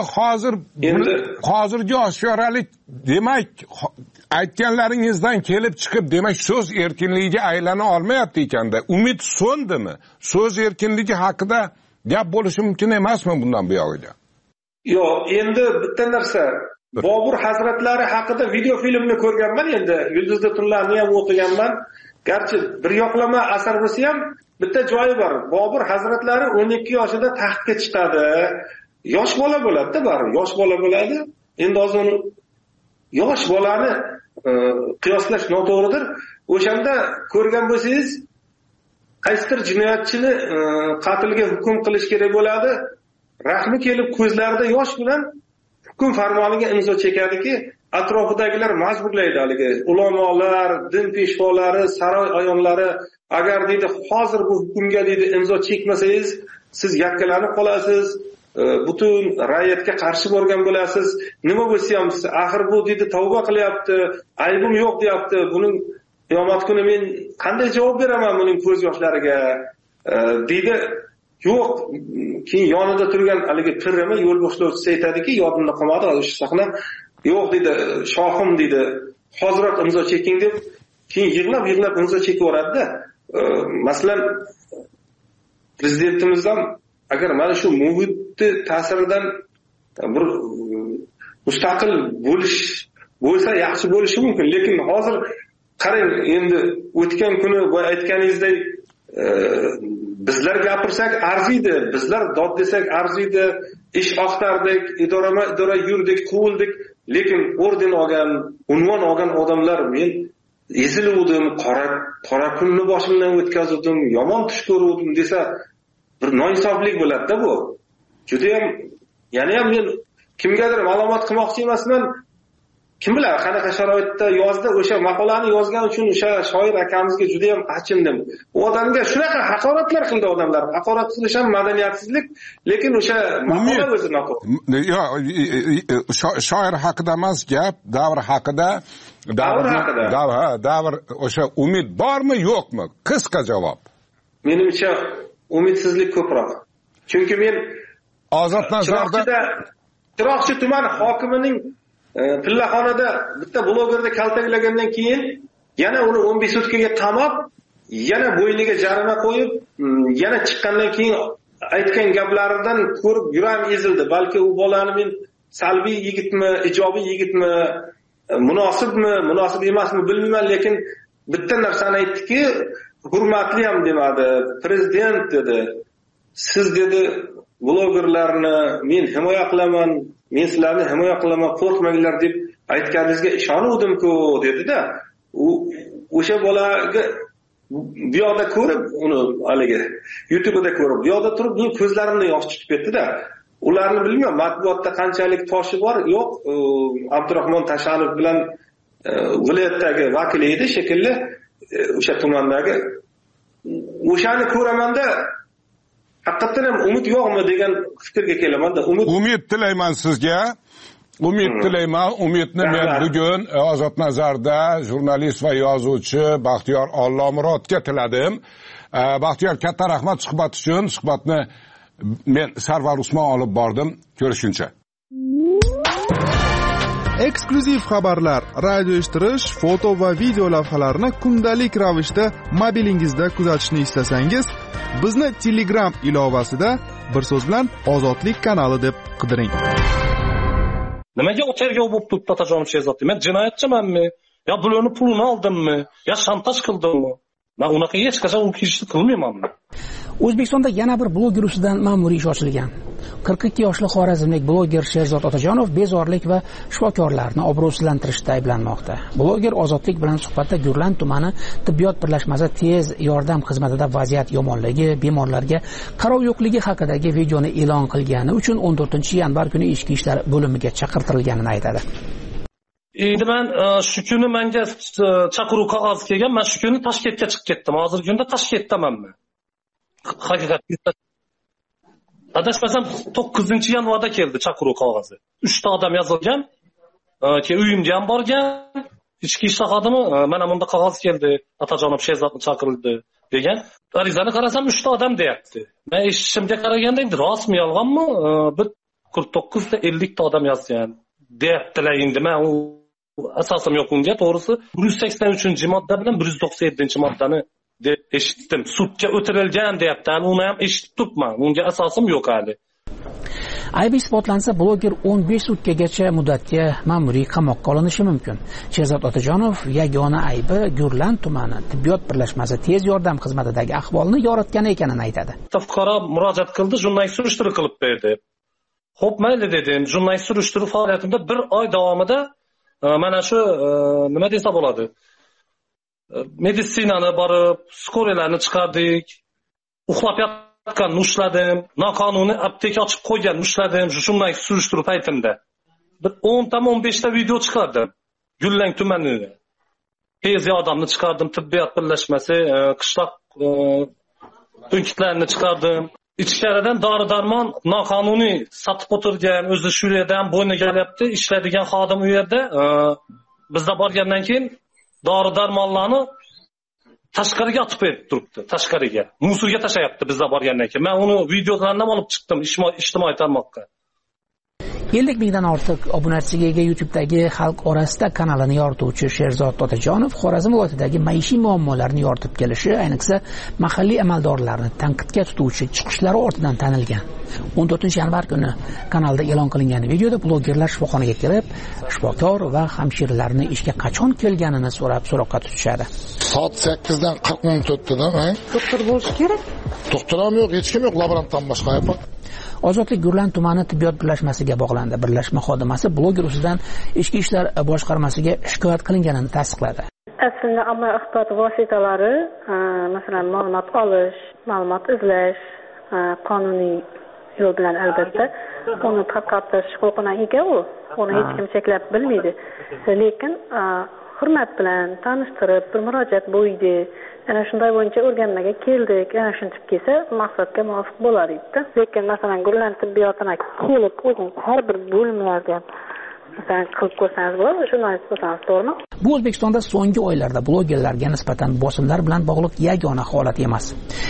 hozirgi oshkoralik demak aytganlaringizdan kelib chiqib, demak so'z erkinligiga aylana olmayapti ekanda. Umid so'ndimi? So'z erkinligi haqida gap bo'lishi mumkin emasmi bundan buyog'iga? Yo'q, endi bitta narsa, Bobur hazratlari haqida video filmni ko'rganman, endi Yulduzli tunlarni ham o'qiganman. garchi bir yoqlama asar bo'lsa ham bitta joyi bor. Bobur hazratlari 12 yoshida taxtga chiqadi. Yosh bola bo'ladi-da, baribir yosh bola bo'ladi. Endi hozir uni yosh bolani qiyoslash noto'g'ridir. O'shanda ko'rgan bo'lsangiz, qaysidir jinoyatchini qatlga hukm qilish kerak bo'ladi. Rahmi kelib ko'zlarida yosh bilan hukm farmoniga imzo chekadiki, atrofidagilar majburlaydi haligi ulamolar, din peshvolari, saroy ayonlari, agar deydi hozir bu hukmga deydi imzo chekmasangiz, siz yakkalanib qolasiz, butun ra'yatga qarshi bo'lgan bo'lasiz. Nima bo'lsa ham axir bu deydi tavba qilyapti, aybim yo'q deyapti. Buning qiyomat kuni men qanday javob beraman buning ko'z yoshlariga? Deydi. Yo'q, keyin yonida turgan haligi pirimi yo'l boshlovchisi aytadiki, yodimda qolmadi o'sha sahna. Yo'q deydi, shohim deydi, hozirroq imzo cheking deb, keyin yig'lab imzo chekaveradi-da. Masalan, prezidentimiz ham agar mana shu muhitni ta'siridan bir mustaqil bo'lsa yaxshi bo'lishi mumkin, lekin hozir qarang, endi o'tgan kuni bu aytganingizdek bizlar gapirsak arziydi, bizlar dod desak arziydi, ish oqtardik, idora yurdik, quvildik, lekin orden olgan, unvon olgan odamlar men eziluvdim, qora kunni boshimdan o'tkazuvdim, yomon tush ko'ruvdim desa bir noinsoflik bo'ladi-da bu. Juda ham, yana ham men kimgadir ma'lumot qilmoqchi emasman. Kim bilar qanaqa sharoitda yozdi, o'sha maqolani yozgan uchun o'sha shoir akamizga juda ham achindim. U odamga shunaqa haqoratlar qildi odamlar. Haqorat qilish ham madaniyatsizlik, lekin o'sha maqola o'zi noto'g'ri. Yo'q, shoir haqida emas gap, davr haqida. Davr o'sha umid bormi, yo'qmi? Qisqa javob. Menimcha umidsizlik ko'proq. Chunki men Ozod nazarda Chiroqchi tuman hokimining pillaxonada bitta blogerni kaltaklagandan keyin yana uni 15 sutkaga qamab, yana bo'yniga jarima qo'yib, yana chiqqandan keyin aytgan gaplaridan ko'rib yuram ezildi. Balki u bolani men salbiy yigitmi, ijobiy yigitmi, munosibmi, munosib emasmi bilmayman, lekin bitta narsani aytdiki, hurmatli ham demadi. Prezident dedi, siz dedi blogerlarni men himoya qilaman, men sizlarni himoya qilaman, qo'rqmanglar deb aytganingizga ishonuvdim-ku dedi-da. U o'sha bolaga bu yoqda ko'rib, uni haligi YouTube'da ko'rib, bu yoqda turib, men ko'zlarimdan yosh chiqib ketdi-da. Ularni bilmayman, matbuotda qanchalik toshi bor, yo'q. Abdurahmon Tashanov bilan viloyatdagi vakil edi shekilli, o'sha tumandagi. O'shani ko'ramanda haqiqatan ham umid yo'qmi degan fikrga kelaman-da. Umid tilayman sizga. Umid tilayman. Umidni men bugun Ozod nazarda jurnalist va yozuvchi Baxtiyor Ollomurodga tiladim. Baxtiyor, katta rahmat suhbat uchun. Suhbatni men Sarvar Usmon olib bordim. Ko'rishguncha. Eksklyuziv xabarlar, radio eshittirish, foto va video lavhalarni kundalik ravishda mobilingizda kuzatishni istasangiz, bizni Telegram ilovasida bir so'z bilan Ozodlik kanali deb qidiring. Nimaga o tergov bo'lib turibdi Otajonov Sherzod? Men jinoyatchimanmi? Yo bularni pulini oldimmi? Yo shantaj qildimmi? Men unaqa hech qachon u ishni qilmayman. O'zbekistonda yana bir bloger ustidan ma'muriy ish ochilgan. 42 yoshli xorazmlik bloger Sherzod Otajonov bezorilik va shifokorlarni obro'sizlantirishda ayblanmoqda. Bloger Ozodlik bilan suhbatda Gurlan tumani tibbiyot birlashmasi tez yordam xizmatida vaziyat yomonligi, bemorlarga qarov yo'qligi haqidagi videoni e'lon qilgani uchun 14-yanvar kuni ichki ishlar bo'limiga chaqirtirilganini aytadi. Endi men shu kuni menga chaqiruv qog'ozi kelgan, men shu kuni Toshkentga chiqib ketdim. Hozirgi kunda Toshkentdamanmi? Haqiqatda adashmasam 9-yanvarda keldi chaqiruv qog'ozi. 3 ta odam yozilgan, keyin uyimga ham borgan, ichki ishlar xodimi mana bunda qog'oz keldi, Otajonov Sherzodni chaqirildi degan. Arizani qarasam 3 ta odam deyapti. Men eshitishimga qaraganda endi rostmi, yolg'onmi? Bir 49 ta 50 ta odam yozgan deyaptilar. Endi men u asosim yo'q unga, to'g'risi 183-modda bilan 197-moddani deb eshitdim. Sudga o'tirilgan deyapti. Uni ham eshitib turibman. Unga asosim yo'q hali. Aybi isbotlansa, bloger 15 sutkagacha muddatga ma'muriy qamoqqa olinishi mumkin. Sherzod Otajonov yagona aybi Gurlan tumani tibbiyot birlashmasi tez yordam xizmatidagi ahvolni yoritgani ekanini aytadi. Fuqaro murojaat qildi, jurnalist surishtiruv qilib berdi. Xo'p, mayli dedim. Jurnalist surishtiruv faoliyatimda 1 oy davomida mana shu nima desa bo'ladi? Meditsinani borib, skoriyalarni chiqardik. Uxlab yotganni ushladim, noqonuniy apteka ochib qo'yganni ushladim, jurnalist surishtiruv paytimda. Bir 10-15 ta video chiqardim. Gullang tumanida. Tez yordamni chiqardim, tibbiyot birlashmasi, qishloq punktlarini chiqardim. Ichkaridan dori-darmon noqonuniy sotib o'tirgan, o'zi shu yerdan bo'yniga olyapti, ishlaydigan xodim u yerda. Bizda borgandan keyin dori-darmonlarni tashqariga otib berib turibdi, tashqariga. Musulga tashayapti bizda borgandan keyin. Men uni videolardan olib chiqdim ijtimoiy tarmoqqa. 50 mingdan ortiq obunachisiga ega YouTube'dagi xalq orasida kanalini yorituvchi Sherzod Otajonov Xorazm viloyatidagi maishiy muammolarni yoritib kelishi, ayniqsa mahalliy amaldorlarni tanqidga tutuvchi chiqishlari ortidan tanilgan. 14-yanvar kuni kanalda e'lon qilingan videoda blogerlar shifoxonaga kelib, shifokor va hamshiralarni ishga qachon kelganini so'rab so'roqqa tutishadi. Soat 8dan 40 minut o'tdi-da, doktor bo'lish kerak. Doktor ham yo'q, hech kim yo'q, laborantdan boshqa yo'q. Ozodlik Gurlan tumani tibbiyot birlashmasiga bog'landi. Birlashma xodimasi bloger ustidan ichki ishlar boshqarmasiga shikoyat qilinganini tasdiqladi. Aslida ommaviy axborot vositalari, masalan, ma'lumot olish, ma'lumot izlash, qonuniy yo'l bilan albatta uni tarqatish huquqina ega u. Uni hech kim cheklab bilmaydi. Lekin hurmat bilan tanishtirib, bir murojaat bo'ydi. Ana shunday bo'yicha o'rganmaga keldik. Ana shunchib kelsa, maqsadga muvofiq bo'lar edi. Lekin masalan, Gurlan tibbiyotini kelib o'zing har bir bo'limlarga masalan qilib ko'rsangiz bo'ladi, jurnalist bo'lsangiz, to'g'rimi? Bu O'zbekistonda so'nggi oylarda blogerlarga nisbatan bosimlar bilan bog'liq yagona holat emas.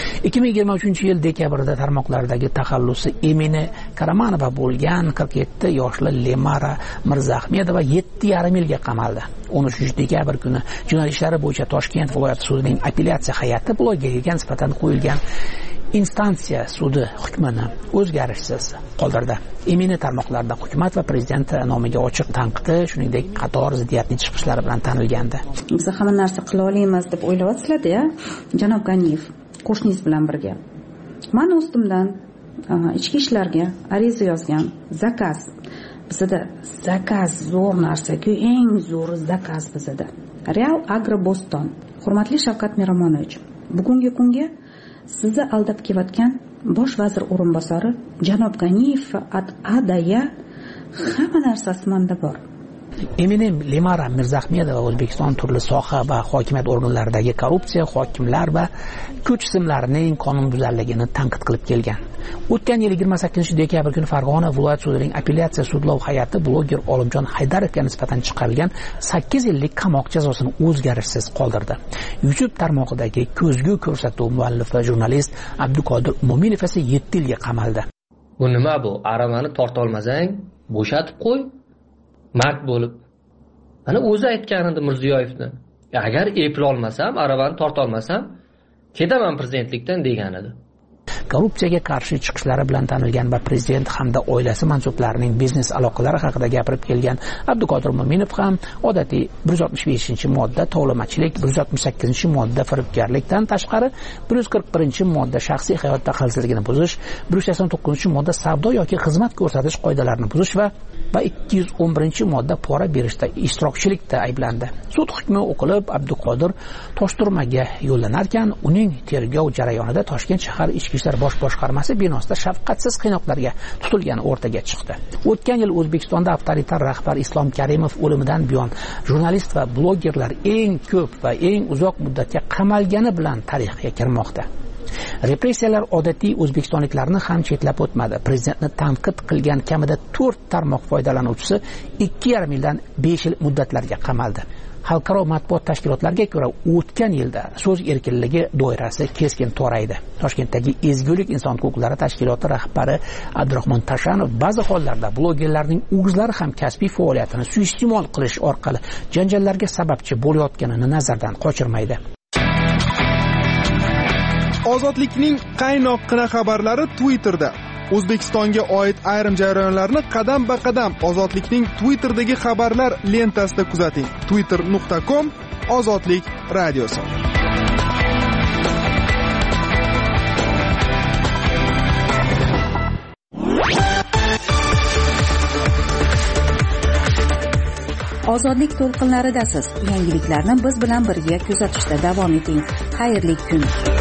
2023-yil dekabrda tarmoqlardagi taxallusi Emine Karamanova bo'lgan 47 yoshli Lemara Mirzahmedova 7,5 yilga qamaldi. 13 dekabr kuni jinoyat ishlari bo'yicha Toshkent viloyat sudining apellyatsiya hay'ati blogerga nisbatan qo'yilgan instansiya sudi hukmini o'zgarishsiz qoldirdi. Emine tarmoqlarda hukumat va prezident nomiga ochiq tanqidi, shuningdek qator ziddiyatli chiqishlari bilan tanilgandi. Biz hamma narsa qila olamiz deb o'ylayapsizlar-da, janob Ganiyev qo'shningiz bilan birga. Men ustimdan ichki ishlarga ariza yozgan, zakaz. Bizda zakaz zo'r narsa-ku, eng zo'r zakaz bizda. Real Agroboston. Hurmatli Shavkat Miromonovich, bugungi kunga sizni aldab kelayotgan bosh vazir o'rinbosari janob Ganiyev adaya hamma narsasi menda bor. Emine Lemara Mirzahmedova O'zbekiston turli soha va hokimiyat organlaridagi korrupsiya, hokimlar va kuch tizimlarining qonunbuzarligini tanqid qilib kelgan. O'tgan yil 28 dekabr kuni Farg'ona viloyat sudining apellyatsiya sudlov hay'ati bloger Olimjon Haydarovga nisbatan chiqarilgan 8 yillik qamoq jazosini o'zgarishsiz qoldirdi. YouTube tarmog'idagi ko'zgu ko'rsatuv muallifi jurnalist Abduqodir Mo'minov esa 7 yilga qamaldi. Bu nima bu? Aravani torta olmasang, bo'shatib qo'y. Mard bo'lib. Mana o'zi aytgan edi Mirziyoyevni. Agar eplay olmasam, aravani torta olmasam, ketaman prezidentlikdan degan edi. Korrupsiyaga qarshi chiqishlari bilan tanilgan va prezident hamda oilasi mansublarining biznes aloqalari haqida gapirib kelgan Abduqodir Mo'minov ham odatiy 165-modda tovlamachilik, 168-modda firibgarlikdan tashqari 141-modda shaxsiy hayot daxlsizligini buzish, 189-modda savdo yoki xizmat ko'rsatish qoidalarini buzish va 211-modda pora berishda ishtirokchilikda ayblandi. Sud hukmi o'qilib, Abduqodir Toshturmaga yo'llanarkan, uning tergov jarayonida Toshkent shahar ichki ishlar bosh boshqarmasi binosida shafqatsiz qiynoqlarga tutilgani o'rtaga chiqdi. O'tgan yil O'zbekistonda avtoritar rahbar Islom Karimov o'limidan buyon jurnalist va blogerlar eng ko'p va eng uzoq muddatga qamalgani bilan tarixga kirmoqda. Repressiyalar odatiy o'zbekistonliklarni ham chetlab o'tmadi. Prezidentni tanqid qilgan kamida 4 tarmoq foydalanuvchisi 2,5 yildan 5 yil muddatlarga qamaldi. Xalqaro matbuot tashkilotlariga ko'ra, o'tgan yilda so'z erkinligi doirasi keskin toraydi. Toshkentdagi Ezgulik inson huquqlari tashkiloti rahbari Abdurahmon Tashanov ba'zi hollarda blogerlarning o'zlari ham kasbiy faoliyatini suiiste'mol qilish orqali janjallarga sababchi bo'layotganini nazardan qochirmaydi. Ozodlikning qaynoqqina xabarlari Twitterda. O'zbekistonga oid ayrim jarayonlarni qadam-ba qadam Ozodlikning Twitter'dagi xabarlar lentasida kuzating. twitter.com/ozodlik radiosi. Ozodlik to'lqinlaridasiz. Yangiliklarni biz bilan birga kuzatishda davom eting. Xayrli kun.